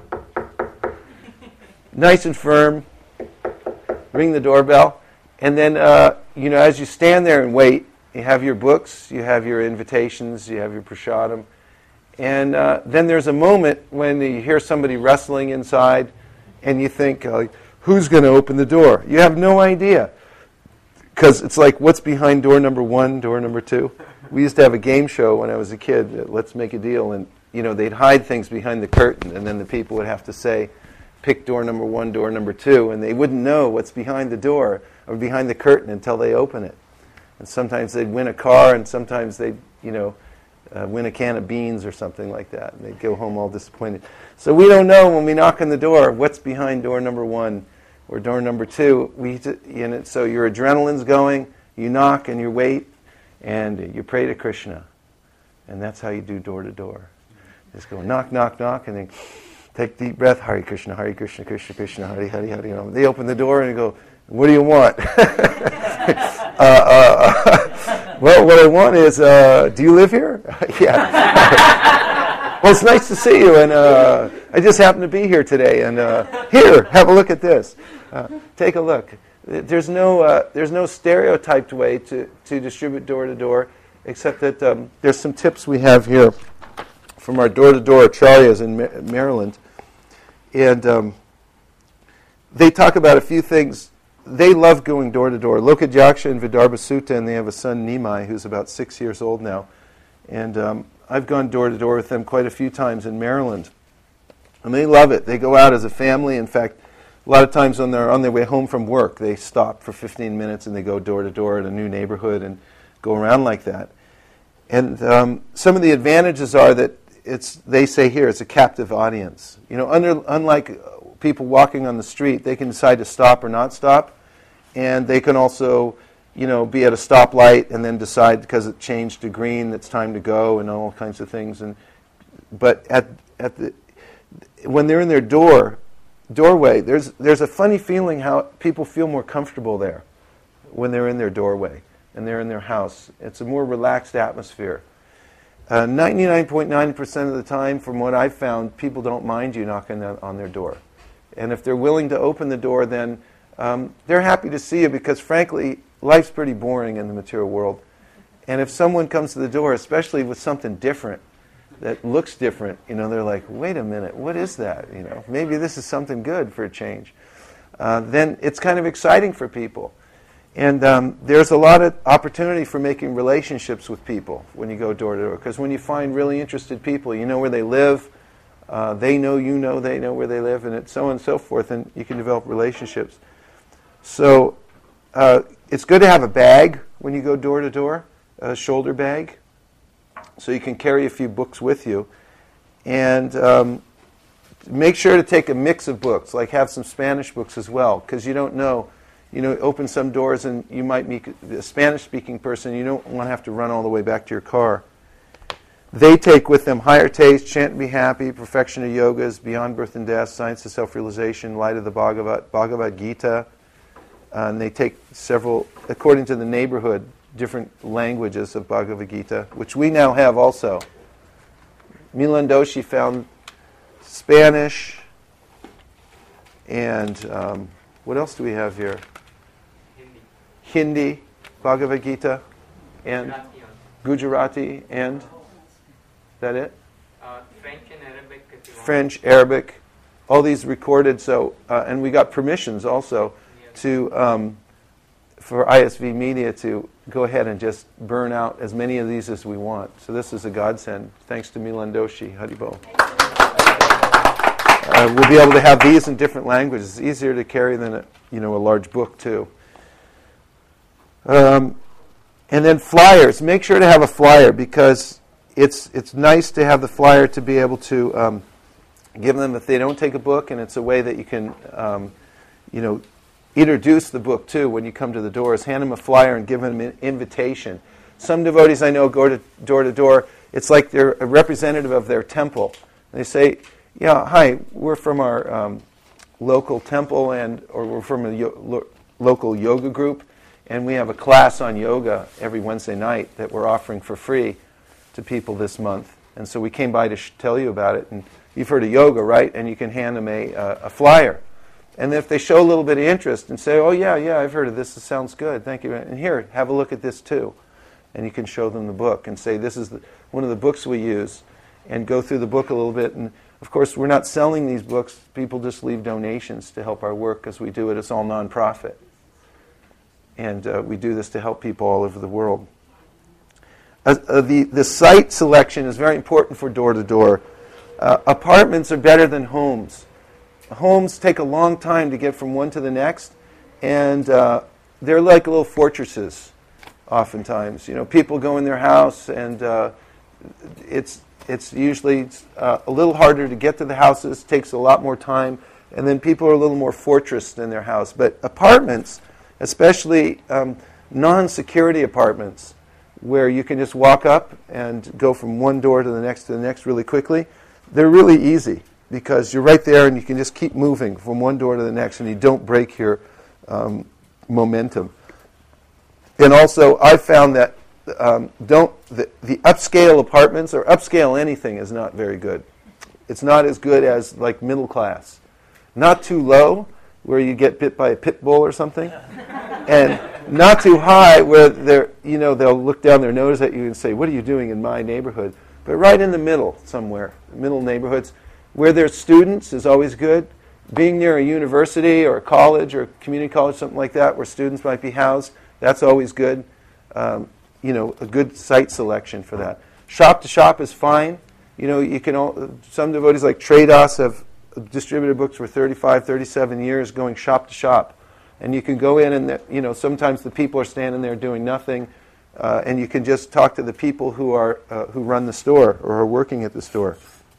Nice and firm. Ring the doorbell. And then, as you stand there and wait, you have your books, you have your invitations, you have your prasadam. And then there's a moment when you hear somebody wrestling inside and you think, who's going to open the door? You have no idea. Because it's like, what's behind door number 1, door number 2? We used to have a game show when I was a kid, Let's Make a Deal, and they'd hide things behind the curtain, and then the people would have to say, pick door number 1, door number 2, and they wouldn't know what's behind the door or behind the curtain until they open it. And sometimes they'd win a car, and sometimes they'd, win a can of beans or something like that, and they'd go home all disappointed. So we don't know when we knock on the door what's behind door number 1 or door number 2. So your adrenaline's going, you knock and you wait, and you pray to Krishna. And that's how you do door to door. Just go knock, knock, knock, and then take a deep breath, Hare Krishna, Krishna, Krishna, Hare, Hare, Hare. They open the door and you go, what do you want? Well, what I want is, do you live here? Yeah. Well, it's nice to see you, and I just happened to be here today, and here, have a look at this. Take a look. There's no stereotyped way to distribute door to door, except that there's some tips we have here from our door-to-door acharyas in Maryland. And they talk about a few things. They love going door-to-door. Lokadyaksha and Vidarbha Sutta, and they have a son, Nimai, who's about 6 years old now. And I've gone door-to-door with them quite a few times in Maryland. And they love it. They go out as a family. In fact, a lot of times when they're on their way home from work, they stop for 15 minutes and they go door-to-door in a new neighborhood and go around like that. And some of the advantages are that they say here, it's a captive audience. You know, unlike people walking on the street, they can decide to stop or not stop, and they can also, you know, be at a stoplight and then decide because it changed to green, it's time to go, and all kinds of things. But when they're in their doorway, there's a funny feeling how people feel more comfortable there when they're in their doorway and they're in their house. It's a more relaxed atmosphere. 99.9% of the time, from what I've found, people don't mind you knocking on their door. And if they're willing to open the door, then they're happy to see you because, frankly, life's pretty boring in the material world. And if someone comes to the door, especially with something different, that looks different, you know, they're like, wait a minute, what is that? You know, maybe this is something good for a change. Then it's kind of exciting for people. And there's a lot of opportunity for making relationships with people when you go door to door. Because when you find really interested people, you know where they live, they know you know they know where they live, and it's so on and so forth, and you can develop relationships. So it's good to have a bag when you go door to door, a shoulder bag, so you can carry a few books with you. And make sure to take a mix of books, like have some Spanish books as well, because you don't know. You know, open some doors and you might meet a Spanish-speaking person. You don't want to have to run all the way back to your car. They take with them Higher Taste, Chant and Be Happy, Perfection of Yogas, Beyond Birth and Death, Science of Self-Realization, Light of the Bhagavad Gita. And they take several, according to the neighborhood, different languages of Bhagavad Gita, which we now have also. Milan Doshi found Spanish, and what else do we have here? Hindi, Bhagavad Gita, and Gujarati, and is that it? French and Arabic. French, Arabic, all these recorded. So, and we got permissions also to for ISV Media to go ahead and just burn out as many of these as we want. So this is a godsend. Thanks to Milan Doshi, Haribo. We'll be able to have these in different languages. It's easier to carry than a large book too. And then flyers. Make sure to have a flyer because it's nice to have the flyer to be able to give them if they don't take a book, and it's a way that you can introduce the book too when you come to the doors. Hand them a flyer and give them an invitation. Some devotees I know go to door. It's like they're a representative of their temple. They say, yeah, hi, we're from our local temple or we're from a local yoga group, and we have a class on yoga every Wednesday night that we're offering for free to people this month. And so we came by to tell you about it. And you've heard of yoga, right? And you can hand them a flyer. And if they show a little bit of interest and say, oh, yeah, I've heard of this. This sounds good. Thank you. And here, have a look at this too. And you can show them the book and say, this is one of the books we use, and go through the book a little bit. And of course, we're not selling these books. People just leave donations to help our work as we do it. It's all nonprofit. And we do this to help people all over the world. The site selection is very important for door-to-door. Apartments are better than homes. Homes take a long time to get from one to the next, and they're like little fortresses oftentimes. People go in their house, and it's usually a little harder to get to the houses, takes a lot more time, and then people are a little more fortressed in their house. But apartments, especially non-security apartments, where you can just walk up and go from one door to the next really quickly, they're really easy because you're right there and you can just keep moving from one door to the next and you don't break your momentum. And also, I found that the upscale apartments or upscale anything is not very good. It's not as good as like middle class. Not too low, where you get bit by a pit bull or something, and not too high where they'll look down their nose at you and say, "What are you doing in my neighborhood?" But right in the middle somewhere, middle neighborhoods, where there's students is always good. Being near a university or a college or a community college, something like that, where students might be housed, that's always good. A good site selection for that. Shop to shop is fine. You can some devotees like Tradas have distributed books for 35, 37 years going shop to shop. And you can go in and, sometimes the people are standing there doing nothing, and you can just talk to the people who run the store or are working at the store.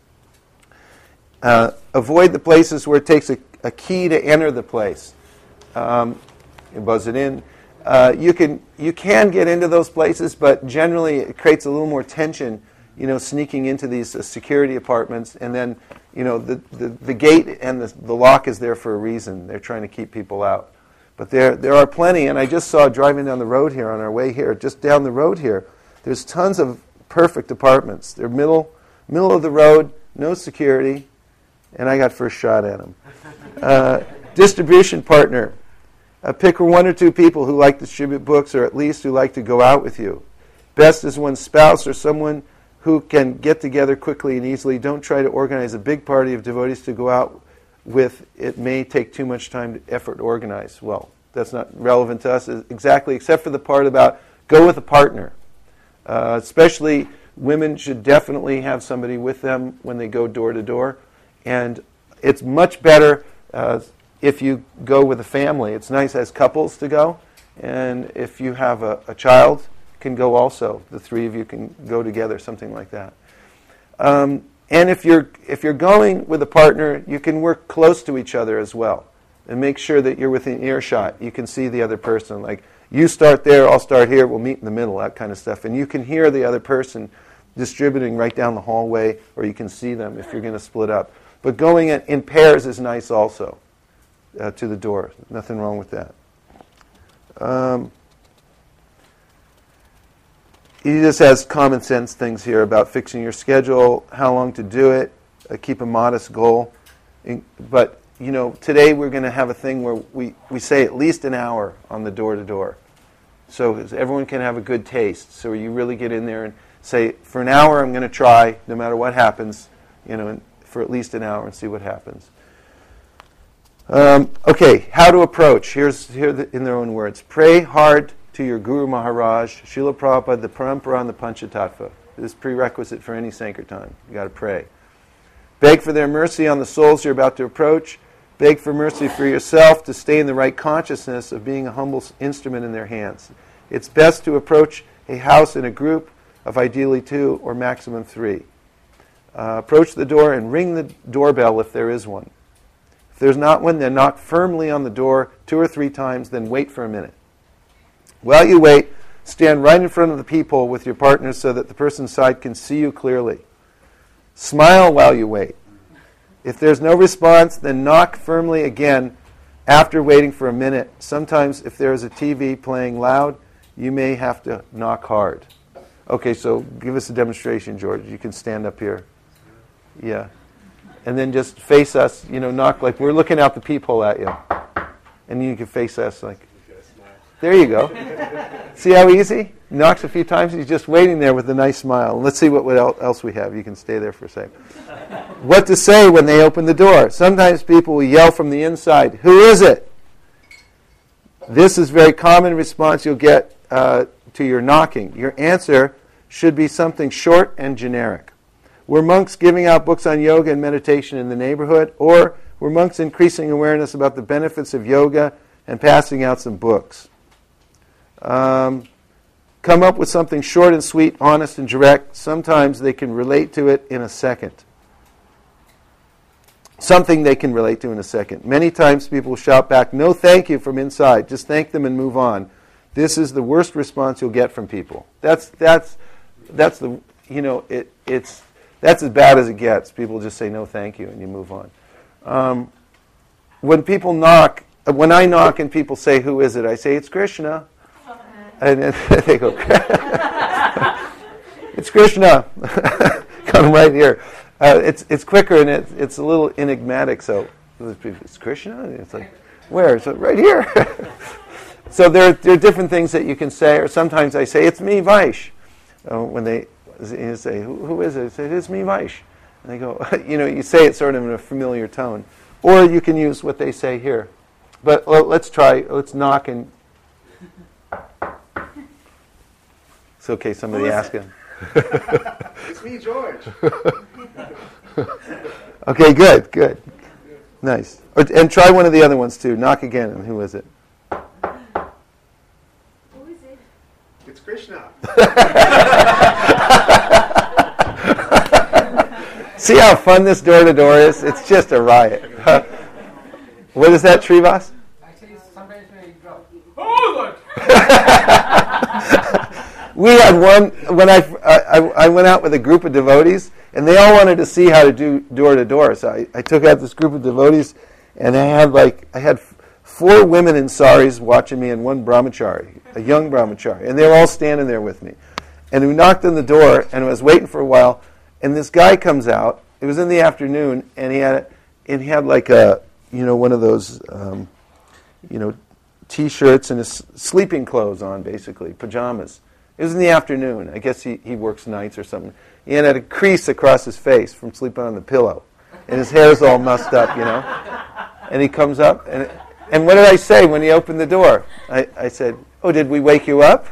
Avoid the places where it takes a key to enter the place. You buzz it in. You can get into those places, but generally it creates a little more tension, sneaking into these security apartments, and then, the gate and the lock is there for a reason. They're trying to keep people out. But there are plenty, and I just saw driving down the road here on our way here, just down the road here, there's tons of perfect apartments. They're middle of the road, no security, and I got first shot at them. Distribution partner. Pick one or two people who like to distribute books, or at least who like to go out with you. Best is one's spouse or someone who can get together quickly and easily. Don't try to organize a big party of devotees to go out with. It may take too much time and effort to organize. Well, that's not relevant to us exactly, except for the part about go with a partner. Especially women should definitely have somebody with them when they go door to door. And it's much better if you go with a family. It's nice as couples to go. And if you have a child, can go also. The three of you can go together, something like that. And if you're going with a partner, you can work close to each other as well. And make sure that you're within earshot. You can see the other person. Like, you start there, I'll start here, we'll meet in the middle, that kind of stuff. And you can hear the other person distributing right down the hallway, or you can see them if you're going to split up. But going in pairs is nice also, to the door. Nothing wrong with that. He just has common sense things here about fixing your schedule, how long to do it, keep a modest goal. But, today we're going to have a thing where we say at least an hour on the door-to-door. So everyone can have a good taste. So you really get in there and say, for an hour I'm going to try, no matter what happens, for at least an hour and see what happens. Okay, how to approach. Here in their own words. Pray hard to your Guru Maharaj, Srila Prabhupada, the Parampara, and the Panchatattva. This is prerequisite for any Sankirtan. You've got to pray. Beg for their mercy on the souls you're about to approach. Beg for mercy for yourself to stay in the right consciousness of being a humble instrument in their hands. It's best to approach a house in a group of ideally 2 or maximum 3. Approach the door and ring the doorbell if there is one. If there's not one, then knock firmly on the door 2 or 3 times, then wait for a minute. While you wait, stand right in front of the people with your partner so that the person inside can see you clearly. Smile while you wait. If there's no response, then knock firmly again after waiting for a minute. Sometimes if there is a TV playing loud, you may have to knock hard. Okay, so give us a demonstration, George. You can stand up here. Yeah. And then just face us, knock like we're looking out the peephole at you. And you can face us like, there you go. See how easy? Knocks a few times. He's just waiting there with a nice smile. Let's see what else we have. You can stay there for a second. What to say when they open the door. Sometimes people will yell from the inside, "Who is it?" This is a very common response you'll get to your knocking. Your answer should be something short and generic. Were monks giving out books on yoga and meditation in the neighborhood? Or were monks increasing awareness about the benefits of yoga and passing out some books? Come up with something short and sweet, honest and direct. Sometimes they can relate to it in a second. Something they can relate to in a second. Many times people will shout back, "No thank you," from inside. Just thank them and move on. This is the worst response you'll get from people. That's as bad as it gets. People just say no thank you and you move on. When I knock and people say, "Who is it?" I say, "It's Krishna." And then they go, "It's Krishna." Come right here. It's quicker and it's a little enigmatic. So it's Krishna. And it's like, Where? So right here. So there are different things that you can say, or sometimes I say, it's me, Vaish. When they say, who is it? I say, it's me, Vaish. And they go, you say it sort of in a familiar tone. Or you can use what they say here. But let's try, let's knock and... It's okay, somebody ask him. It's me, George. Okay, good. Nice. And try one of the other ones too. Knock again, and who is it? Who is it? It's Krishna. See how fun this door-to-door is? It's just a riot. What is that, Srivas? Actually, sometimes when I drop. Oh, look! We had one, when I went out with a group of devotees, and they all wanted to see how to do door-to-door. So I took out this group of devotees, and I had 4 women in saris watching me and 1 brahmachari, a young brahmachari, and they were all standing there with me. And we knocked on the door, and I was waiting for a while, and this guy comes out. It was in the afternoon, and he had like a, one of those, T-shirts and his sleeping clothes on, basically, pajamas. It was in the afternoon. I guess he works nights or something. He had a crease across his face from sleeping on the pillow, and his hair's all mussed up, And he comes up, and what did I say when he opened the door? I said, "Oh, did we wake you up?"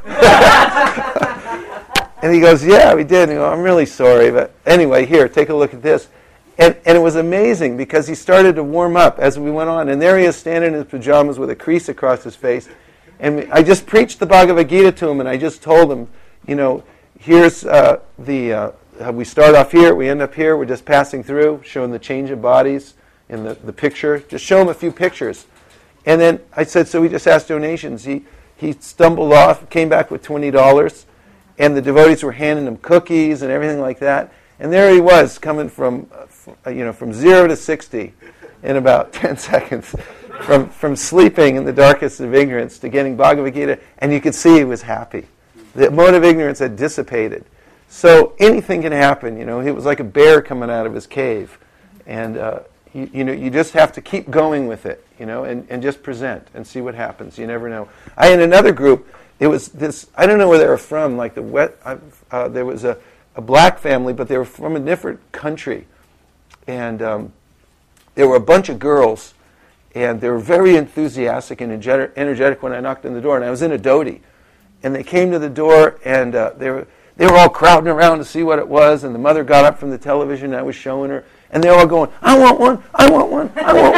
And he goes, "Yeah, we did." And I go, "I'm really sorry, but anyway, here, take a look at this." And it was amazing because he started to warm up as we went on, and there he is standing in his pajamas with a crease across his face. And I just preached the Bhagavad Gita to him, and I just told him, here's we start off here, we end up here, we're just passing through, showing the change of bodies in the picture. Just show him a few pictures. And then I said, so we just asked donations. He stumbled off, came back with $20, and the devotees were handing him cookies and everything like that. And there he was, coming from 0 to 60 in about 10 seconds. From sleeping in the darkest of ignorance to getting Bhagavad Gita, and you could see he was happy. The mode of ignorance had dissipated. So anything can happen, He was like a bear coming out of his cave. And, you just have to keep going with it, and just present and see what happens. You never know. I had another group, it was this, I don't know where they were from, like there was a black family, but they were from a different country. And there were a bunch of girls, and they were very enthusiastic and energetic when I knocked on the door. And I was in a dhoti. And they came to the door, and they were all crowding around to see what it was. And the mother got up from the television, and I was showing her. And they were all going, I want one, I want one, I want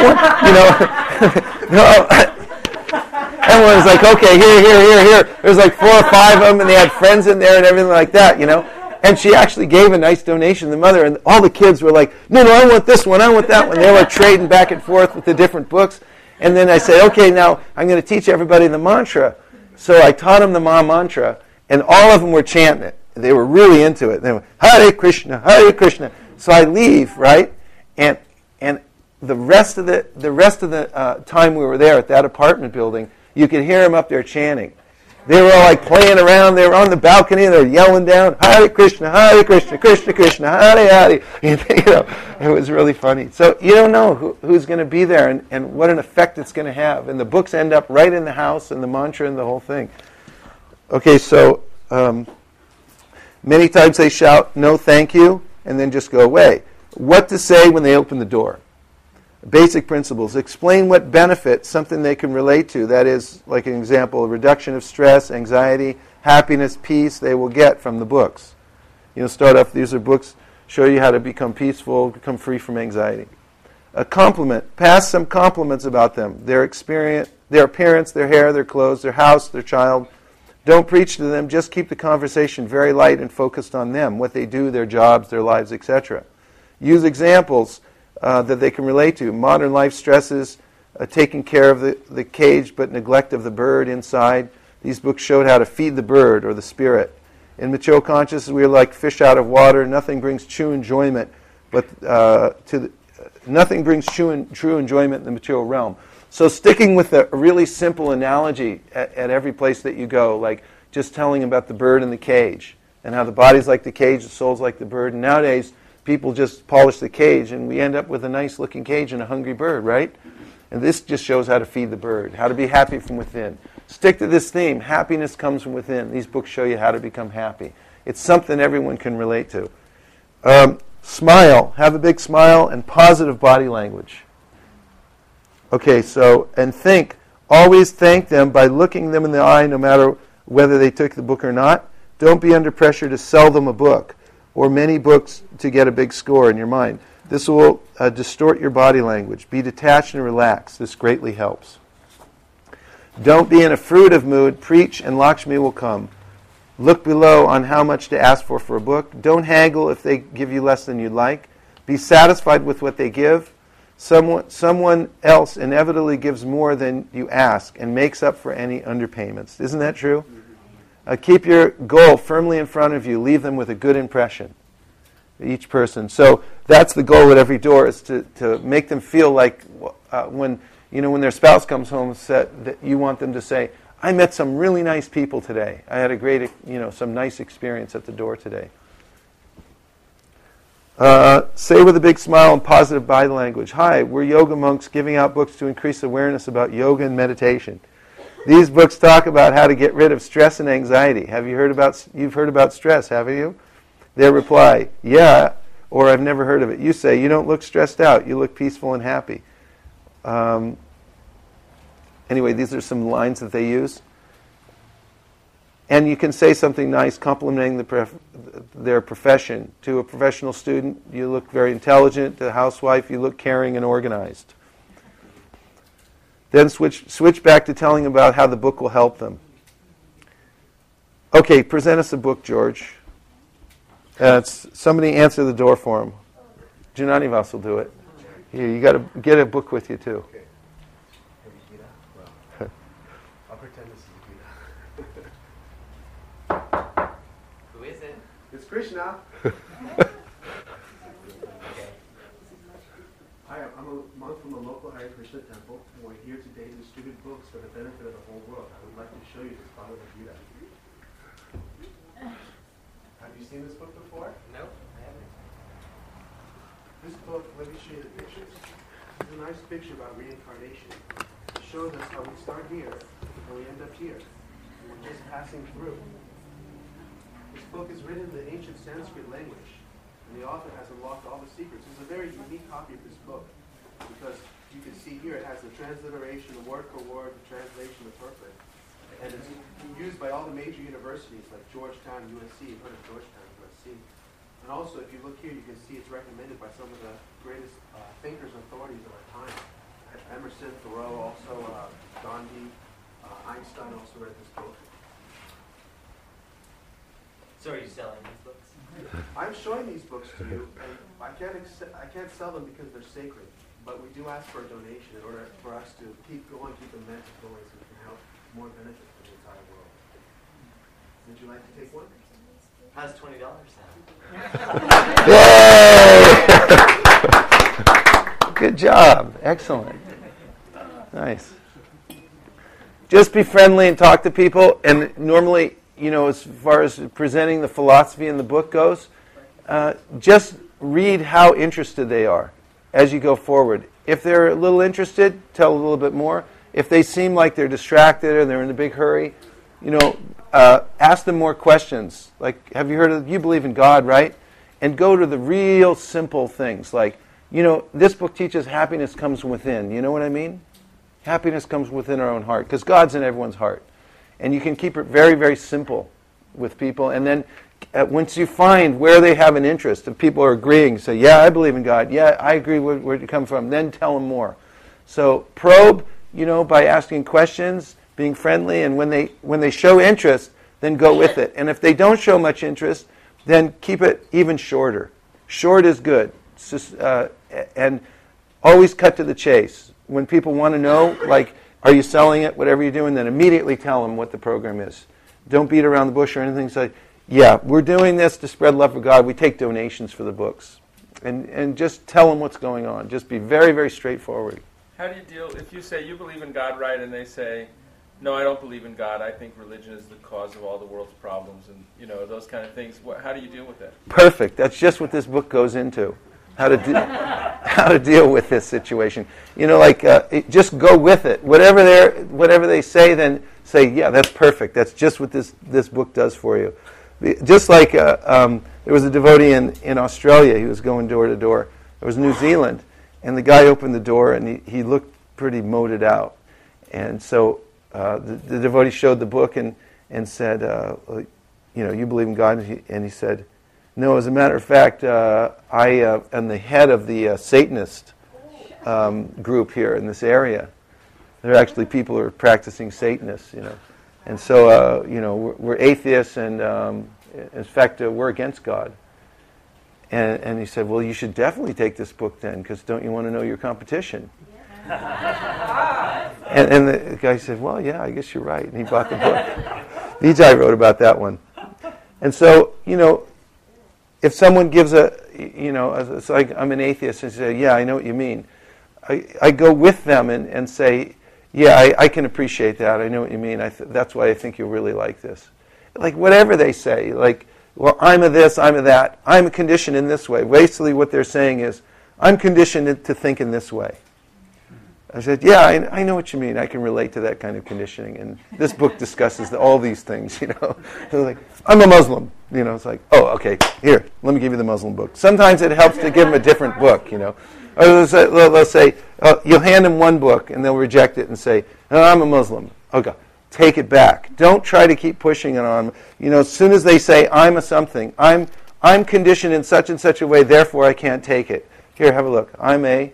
one. Everyone was like, okay, here. There was like 4 or 5 of them, and they had friends in there and everything like that, And she actually gave a nice donation, the mother, and all the kids were like, no, I want this one, I want that one. They were trading back and forth with the different books. And then I said, okay, now I'm going to teach everybody the mantra. So I taught them the Maha Mantra, and all of them were chanting it. They were really into it. They went, Hare Krishna, Hare Krishna. So I leave, right? And the rest of the time we were there at that apartment building, you could hear them up there chanting. They were all like playing around. They were on the balcony. They were yelling down, Hare Krishna, Krishna Krishna, Hare Hare. It was really funny. So you don't know who's going to be there and what an effect it's going to have. And the books end up right in the house and the mantra and the whole thing. Okay, so many times they shout, no thank you, and then just go away. What to say when they open the door. Basic principles. Explain what benefit, something they can relate to. That is, like an example, a reduction of stress, anxiety, happiness, peace they will get from the books. Start off, these are books, show you how to become peaceful, become free from anxiety. A compliment. Pass some compliments about them. Their experience, their appearance, their hair, their clothes, their house, their child. Don't preach to them. Just keep the conversation very light and focused on them, what they do, their jobs, their lives, etc. Use examples that they can relate to. Modern life stresses, taking care of the cage but neglect of the bird inside. These books showed how to feed the bird or the spirit. In material consciousness, we are like fish out of water. Nothing brings true enjoyment, nothing brings true enjoyment in the material realm. So sticking with a really simple analogy at every place that you go, like just telling about the bird in the cage and how the body's like the cage, the soul's like the bird. And nowadays, people just polish the cage, and we end up with a nice-looking cage and a hungry bird, right? And this just shows how to feed the bird, how to be happy from within. Stick to this theme. Happiness comes from within. These books show you how to become happy. It's something everyone can relate to. Smile. Have a big smile and positive body language. Okay, so, and think. Always thank them by looking them in the eye no matter whether they took the book or not. Don't be under pressure to sell them a book or many books to get a big score in your mind. This will distort your body language. Be detached and relaxed. This greatly helps. Don't be in a fruitive mood. Preach and Lakshmi will come. Look below on how much to ask for a book. Don't haggle if they give you less than you'd like. Be satisfied with what they give. Someone else inevitably gives more than you ask and makes up for any underpayments. Isn't that true? Keep your goal firmly in front of you. Leave them with a good impression, each person. So that's the goal at every door, is to make them feel like when their spouse comes home, that you want them to say, I met some really nice people today. I had a great, some nice experience at the door today. Say with a big smile and positive body language, hi, we're yoga monks giving out books to increase awareness about yoga and meditation. These books talk about how to get rid of stress and anxiety. You've heard about stress, haven't you? Their reply, yeah, or I've never heard of it. You say, you don't look stressed out. You look peaceful and happy. Anyway, these are some lines that they use. And you can say something nice, complimenting their profession. To a professional student, you look very intelligent. To a housewife, you look caring and organized. Then switch back to telling about how the book will help them. Okay, present us a book, George. Somebody answer the door for him. Janani Vas will do it. Here, you got to get a book with you too. Okay. I'll pretend this is Gita. Who is it? It's Krishna. Hi, I'm a monk from a local Hare Krishna temple, and we're here today to distribute books for the benefit of the whole world. I would like to show you this Bhagavad Gita. Have you seen this book before? No, I haven't. This book, let me show you the pictures. It's a nice picture about reincarnation. It shows us how we start here and we end up here. And we're just passing through. This book is written in the ancient Sanskrit language, and the author has unlocked all the secrets. It's a very unique copy of this book because you can see here it has the transliteration, word for word, the translation, the perfect. And it's used by all the major universities like Georgetown, USC. You've heard of Georgetown, USC. And also, if you look here, you can see it's recommended by some of the greatest thinkers and authorities of our time. Emerson, Thoreau, also Gandhi, Einstein also read this book. So are you selling these books? I'm showing these books to you, and I can't sell them because they're sacred. But we do ask for a donation in order for us to keep going, keep the message going, so we can help more benefit for the entire world. Would you like to take one? How's $20 sound? Yay! Good job. Excellent. Nice. Just be friendly and talk to people. And normally, as far as presenting the philosophy in the book goes, just read how interested they are as you go forward. If they're a little interested, tell a little bit more. If they seem like they're distracted or they're in a big hurry, ask them more questions. Like, have you heard of, you believe in God, right? And go to the real simple things. Like, this book teaches happiness comes from within. You know what I mean? Happiness comes within our own heart, because God's in everyone's heart. And you can keep it very, very simple with people. And then once you find where they have an interest, and people are agreeing, say, yeah, I believe in God. Yeah, I agree where you come from. Then tell them more. So probe, by asking questions, being friendly, and when they show interest, then go with it. And if they don't show much interest, then keep it even shorter. Short is good. It's just, and always cut to the chase. When people want to know, like, are you selling it, whatever you're doing, then immediately tell them what the program is. Don't beat around the bush or anything. Say, yeah, we're doing this to spread love for God. We take donations for the books. And just tell them what's going on. Just be very, very straightforward. How do you deal if you say you believe in God, right, and they say, no, I don't believe in God. I think religion is the cause of all the world's problems, and those kind of things. How do you deal with that? Perfect. That's just what this book goes into. how to deal with this situation. Just go with it. Whatever they say, then say, yeah, that's perfect. That's just what this book does for you. Just like there was a devotee in Australia. He was going door to door. There was New Zealand, and the guy opened the door, and he looked pretty moted out. And so the devotee showed the book and said, you believe in God? And he said, no, as a matter of fact, I am the head of the Satanist group here in this area. There are actually people who are practicing Satanists, And so, we're atheists, and in fact, we're against God. And he said, well, you should definitely take this book then, because don't you want to know your competition? And the guy said, well, yeah, I guess you're right. And he bought the book. Vijay wrote about that one. And so, if someone gives it's like I'm an atheist, and say, yeah, I know what you mean. I go with them and say, yeah, I can appreciate that. I know what you mean. That's why I think you'll really like this. Like whatever they say, like, well, I'm a this, I'm a that. I'm conditioned in this way. Basically what they're saying is, I'm conditioned to think in this way. I said, yeah, I know what you mean. I can relate to that kind of conditioning. And this book discusses all these things, They're like, I'm a Muslim. It's like, oh, okay, here, let me give you the Muslim book. Sometimes it helps to give them a different book, Or they'll say, you'll hand them one book, and they'll reject it and say, no, I'm a Muslim. Okay, take it back. Don't try to keep pushing it on. As soon as they say, I'm a something, I'm conditioned in such and such a way, therefore I can't take it. Here, have a look. I'm a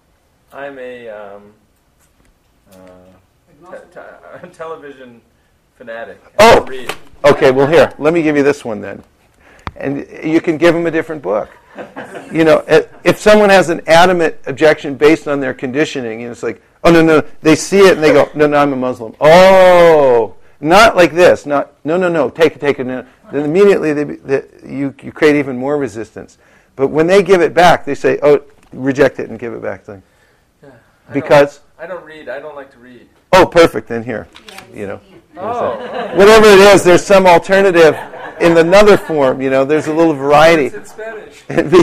television fanatic. Oh! Okay, well here, let me give you this one then. And you can give them a different book. If someone has an adamant objection based on their conditioning, it's like, oh, no, they see it and they go, no, I'm a Muslim. Oh! Not like this. Not, no, take it. No. Then immediately you create even more resistance. But when they give it back, they say, oh, reject it and give it back. Like, yeah, because I don't read. I don't like to read. Oh, perfect. Then here, whatever it is, there's some alternative in another form. There's a little variety. It's in Spanish.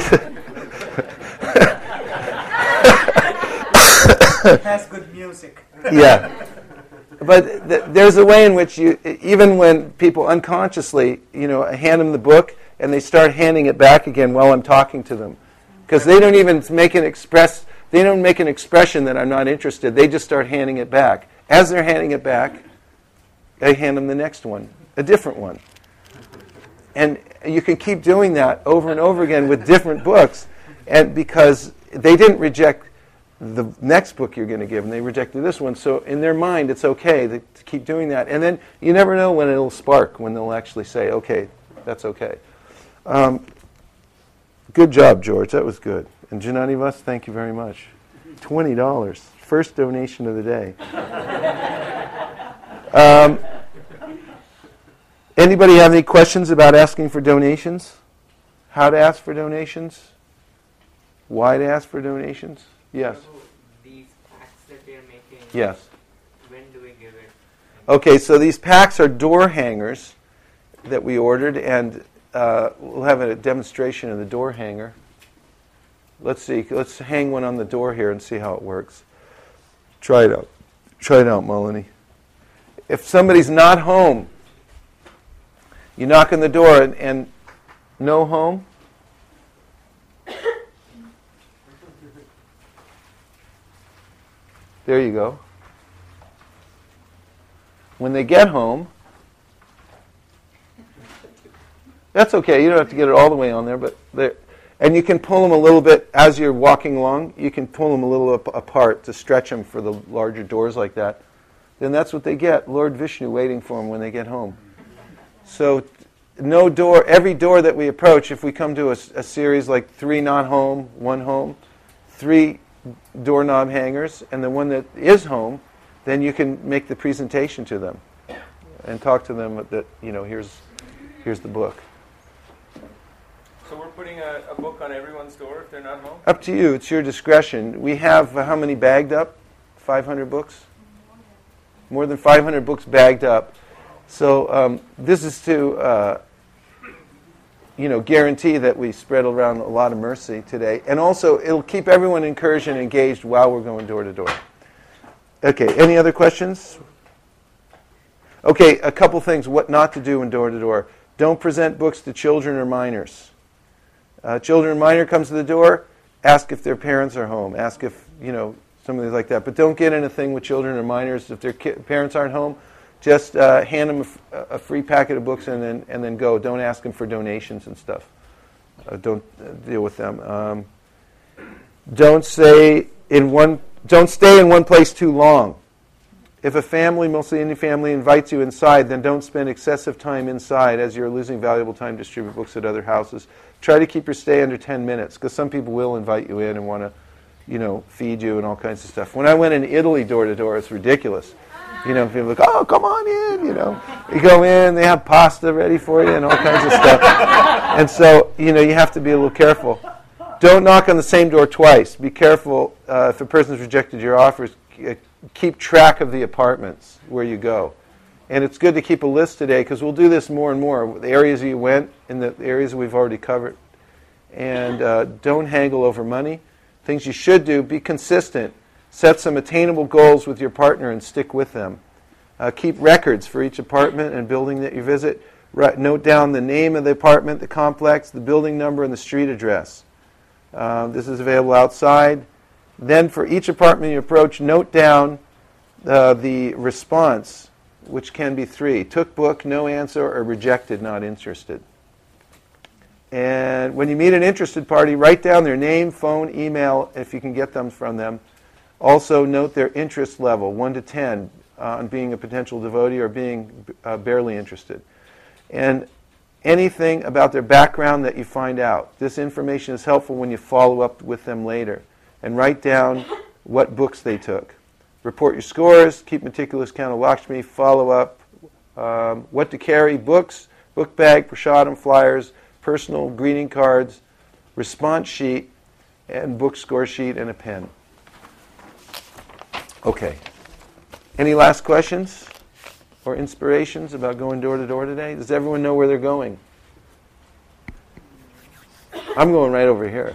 It has good music. Yeah, but there's a way in which even when people unconsciously, hand them the book and they start handing it back again while I'm talking to them, because they don't even make an expression that I'm not interested. They just start handing it back. As they're handing it back, I hand them the next one, a different one. And you can keep doing that over and over again with different books, and because they didn't reject the next book you're going to give them, they rejected this one. So in their mind, it's okay to keep doing that. And then you never know when it'll spark, when they'll actually say, okay, that's okay. Good job, George. That was good. And Janani thank you very much. $20. First donation of the day. Anybody have any questions about asking for donations? How to ask for donations? Why to ask for donations? Yes. These packs that they're making. Yes. When do we give it? Okay, so these packs are door hangers that we ordered, and we'll have a demonstration of the door hanger. Let's see. Let's hang one on the door here and see how it works. Try it out. Try it out, Melanie. If somebody's not home, you knock on the door and no home. There you go. When they get home, that's okay. You don't have to get it all the way on there, but and you can pull them a little bit as you're walking along. You can pull them a little apart to stretch them for the larger doors like that. Then that's what they get. Lord Vishnu waiting for them when they get home. So no door. Every door that we approach, if we come to a series like 3 not home, 1 home, 3 doorknob hangers, and the one that is home, then you can make the presentation to them and talk to them that here's the book. So we're putting a book on everyone's door if they're not home? Up to you. It's your discretion. We have how many bagged up? 500 books? More than 500 books bagged up. So this is to, guarantee that we spread around a lot of mercy today. And also, it'll keep everyone encouraged and engaged while we're going door to door. Okay, any other questions? Okay, a couple things, what not to do in door to door. Don't present books to children or minors. Children or minor comes to the door, ask if their parents are home. Ask if, something like that. But don't get anything with children or minors. If their parents aren't home, just hand them a free packet of books and then go. Don't ask them for donations and stuff. Don't deal with them. Don't stay in one place too long. If a family, mostly Indian family, invites you inside, then don't spend excessive time inside as you're losing valuable time to distribute books at other houses. Try to keep your stay under 10 minutes because some people will invite you in and want to, feed you and all kinds of stuff. When I went in Italy door to door, it's ridiculous. People are like, oh, come on in, You go in, they have pasta ready for you and all kinds of stuff. And so, you have to be a little careful. Don't knock on the same door twice. Be careful if a person's rejected your offers. Keep track of the apartments where you go. And it's good to keep a list today because we'll do this more and more. The areas you went and the areas we've already covered. And don't haggle over money. Things you should do, be consistent. Set some attainable goals with your partner and stick with them. Keep records for each apartment and building that you visit. Note down the name of the apartment, the complex, the building number, and the street address. This is available outside. Then for each apartment you approach, note down the response, which can be 3. Took book, no answer, or rejected, not interested. And when you meet an interested party, write down their name, phone, email, if you can get them from them. Also note their interest level, 1 to 10, on being a potential devotee or being barely interested. And anything about their background that you find out. This information is helpful when you follow up with them later. And write down what books they took. Report your scores, keep meticulous count of Lakshmi, follow up. What to carry, books, book bag, prasadam, flyers, personal greeting cards, response sheet, and book score sheet, and a pen. Okay. Any last questions or inspirations about going door to door today? Does everyone know where they're going? I'm going right over here.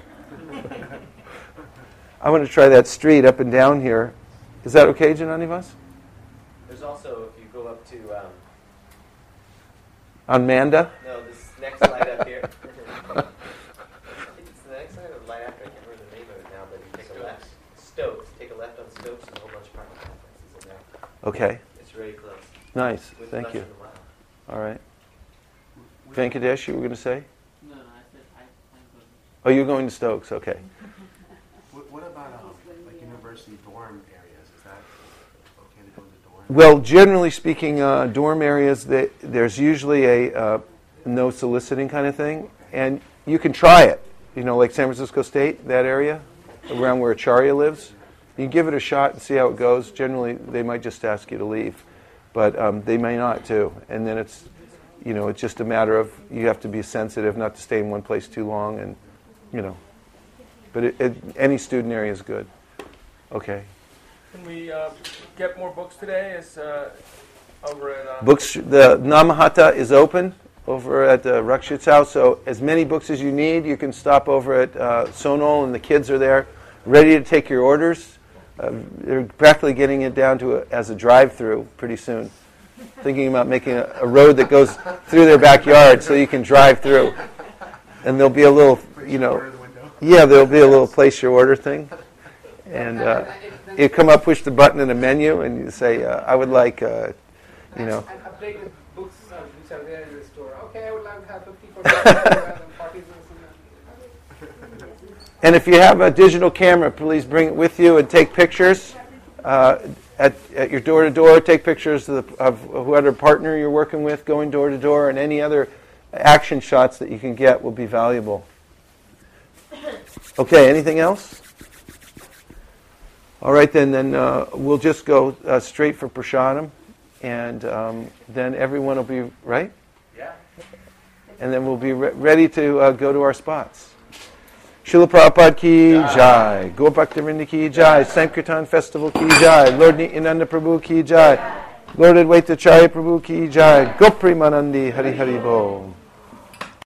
I want to try that street up and down here. Is that okay, Jananivas? There's also, if you go up to... on Manda? No, this next light up here. It's the next light or light after. I can't remember the name of it now, but you take a left. Stokes. Take a left on Stokes. There's a whole bunch of apartment complexes in there. Okay. It's really close. Nice. With Thank less you. than a mile. All right. Venkatesh, you were going to say? No, I said I'm good. Oh, you're going to Stokes. Okay. What about like university dorm areas? Is that okay to go into dorm? Well, generally speaking, dorm areas, there's usually a no soliciting kind of thing, and you can try it. Like San Francisco State, that area, around where Acharya lives. You can give it a shot and see how it goes. Generally, they might just ask you to leave, but they may not too. And then it's just a matter of you have to be sensitive not to stay in one place too long, and But any student area is good. Okay. Can we get more books today? It's over at... Books. The Namahata is open over at Rakshit's house, so as many books as you need, you can stop over at Sonal, and the kids are there, ready to take your orders. They're practically getting it down to as a drive-through pretty soon. Thinking about making a road that goes through their backyard so you can drive through. And there'll be a little, there'll be a little place your order thing. And you come up, push the button in a menu, and you say, I would like, And updated books which are there in the store. Okay, I would like to have 50% and 40%. And if you have a digital camera, please bring it with you and take pictures at your door-to-door. Take pictures of whoever partner you're working with going door-to-door, and any other action shots that you can get will be valuable. Okay, anything else? All right, then we'll just go straight for prasadam, and then everyone will be, right? Yeah. And then we'll be ready to go to our spots. Srila Prabhupada ki jai, Gaur Bhaktivinoda ki jai, Sankirtan Festival ki jai, Lord Nityananda Prabhu ki jai, Lord Advaita Acharya Prabhu ki jai, Gopremanandi Hari Hari Bol.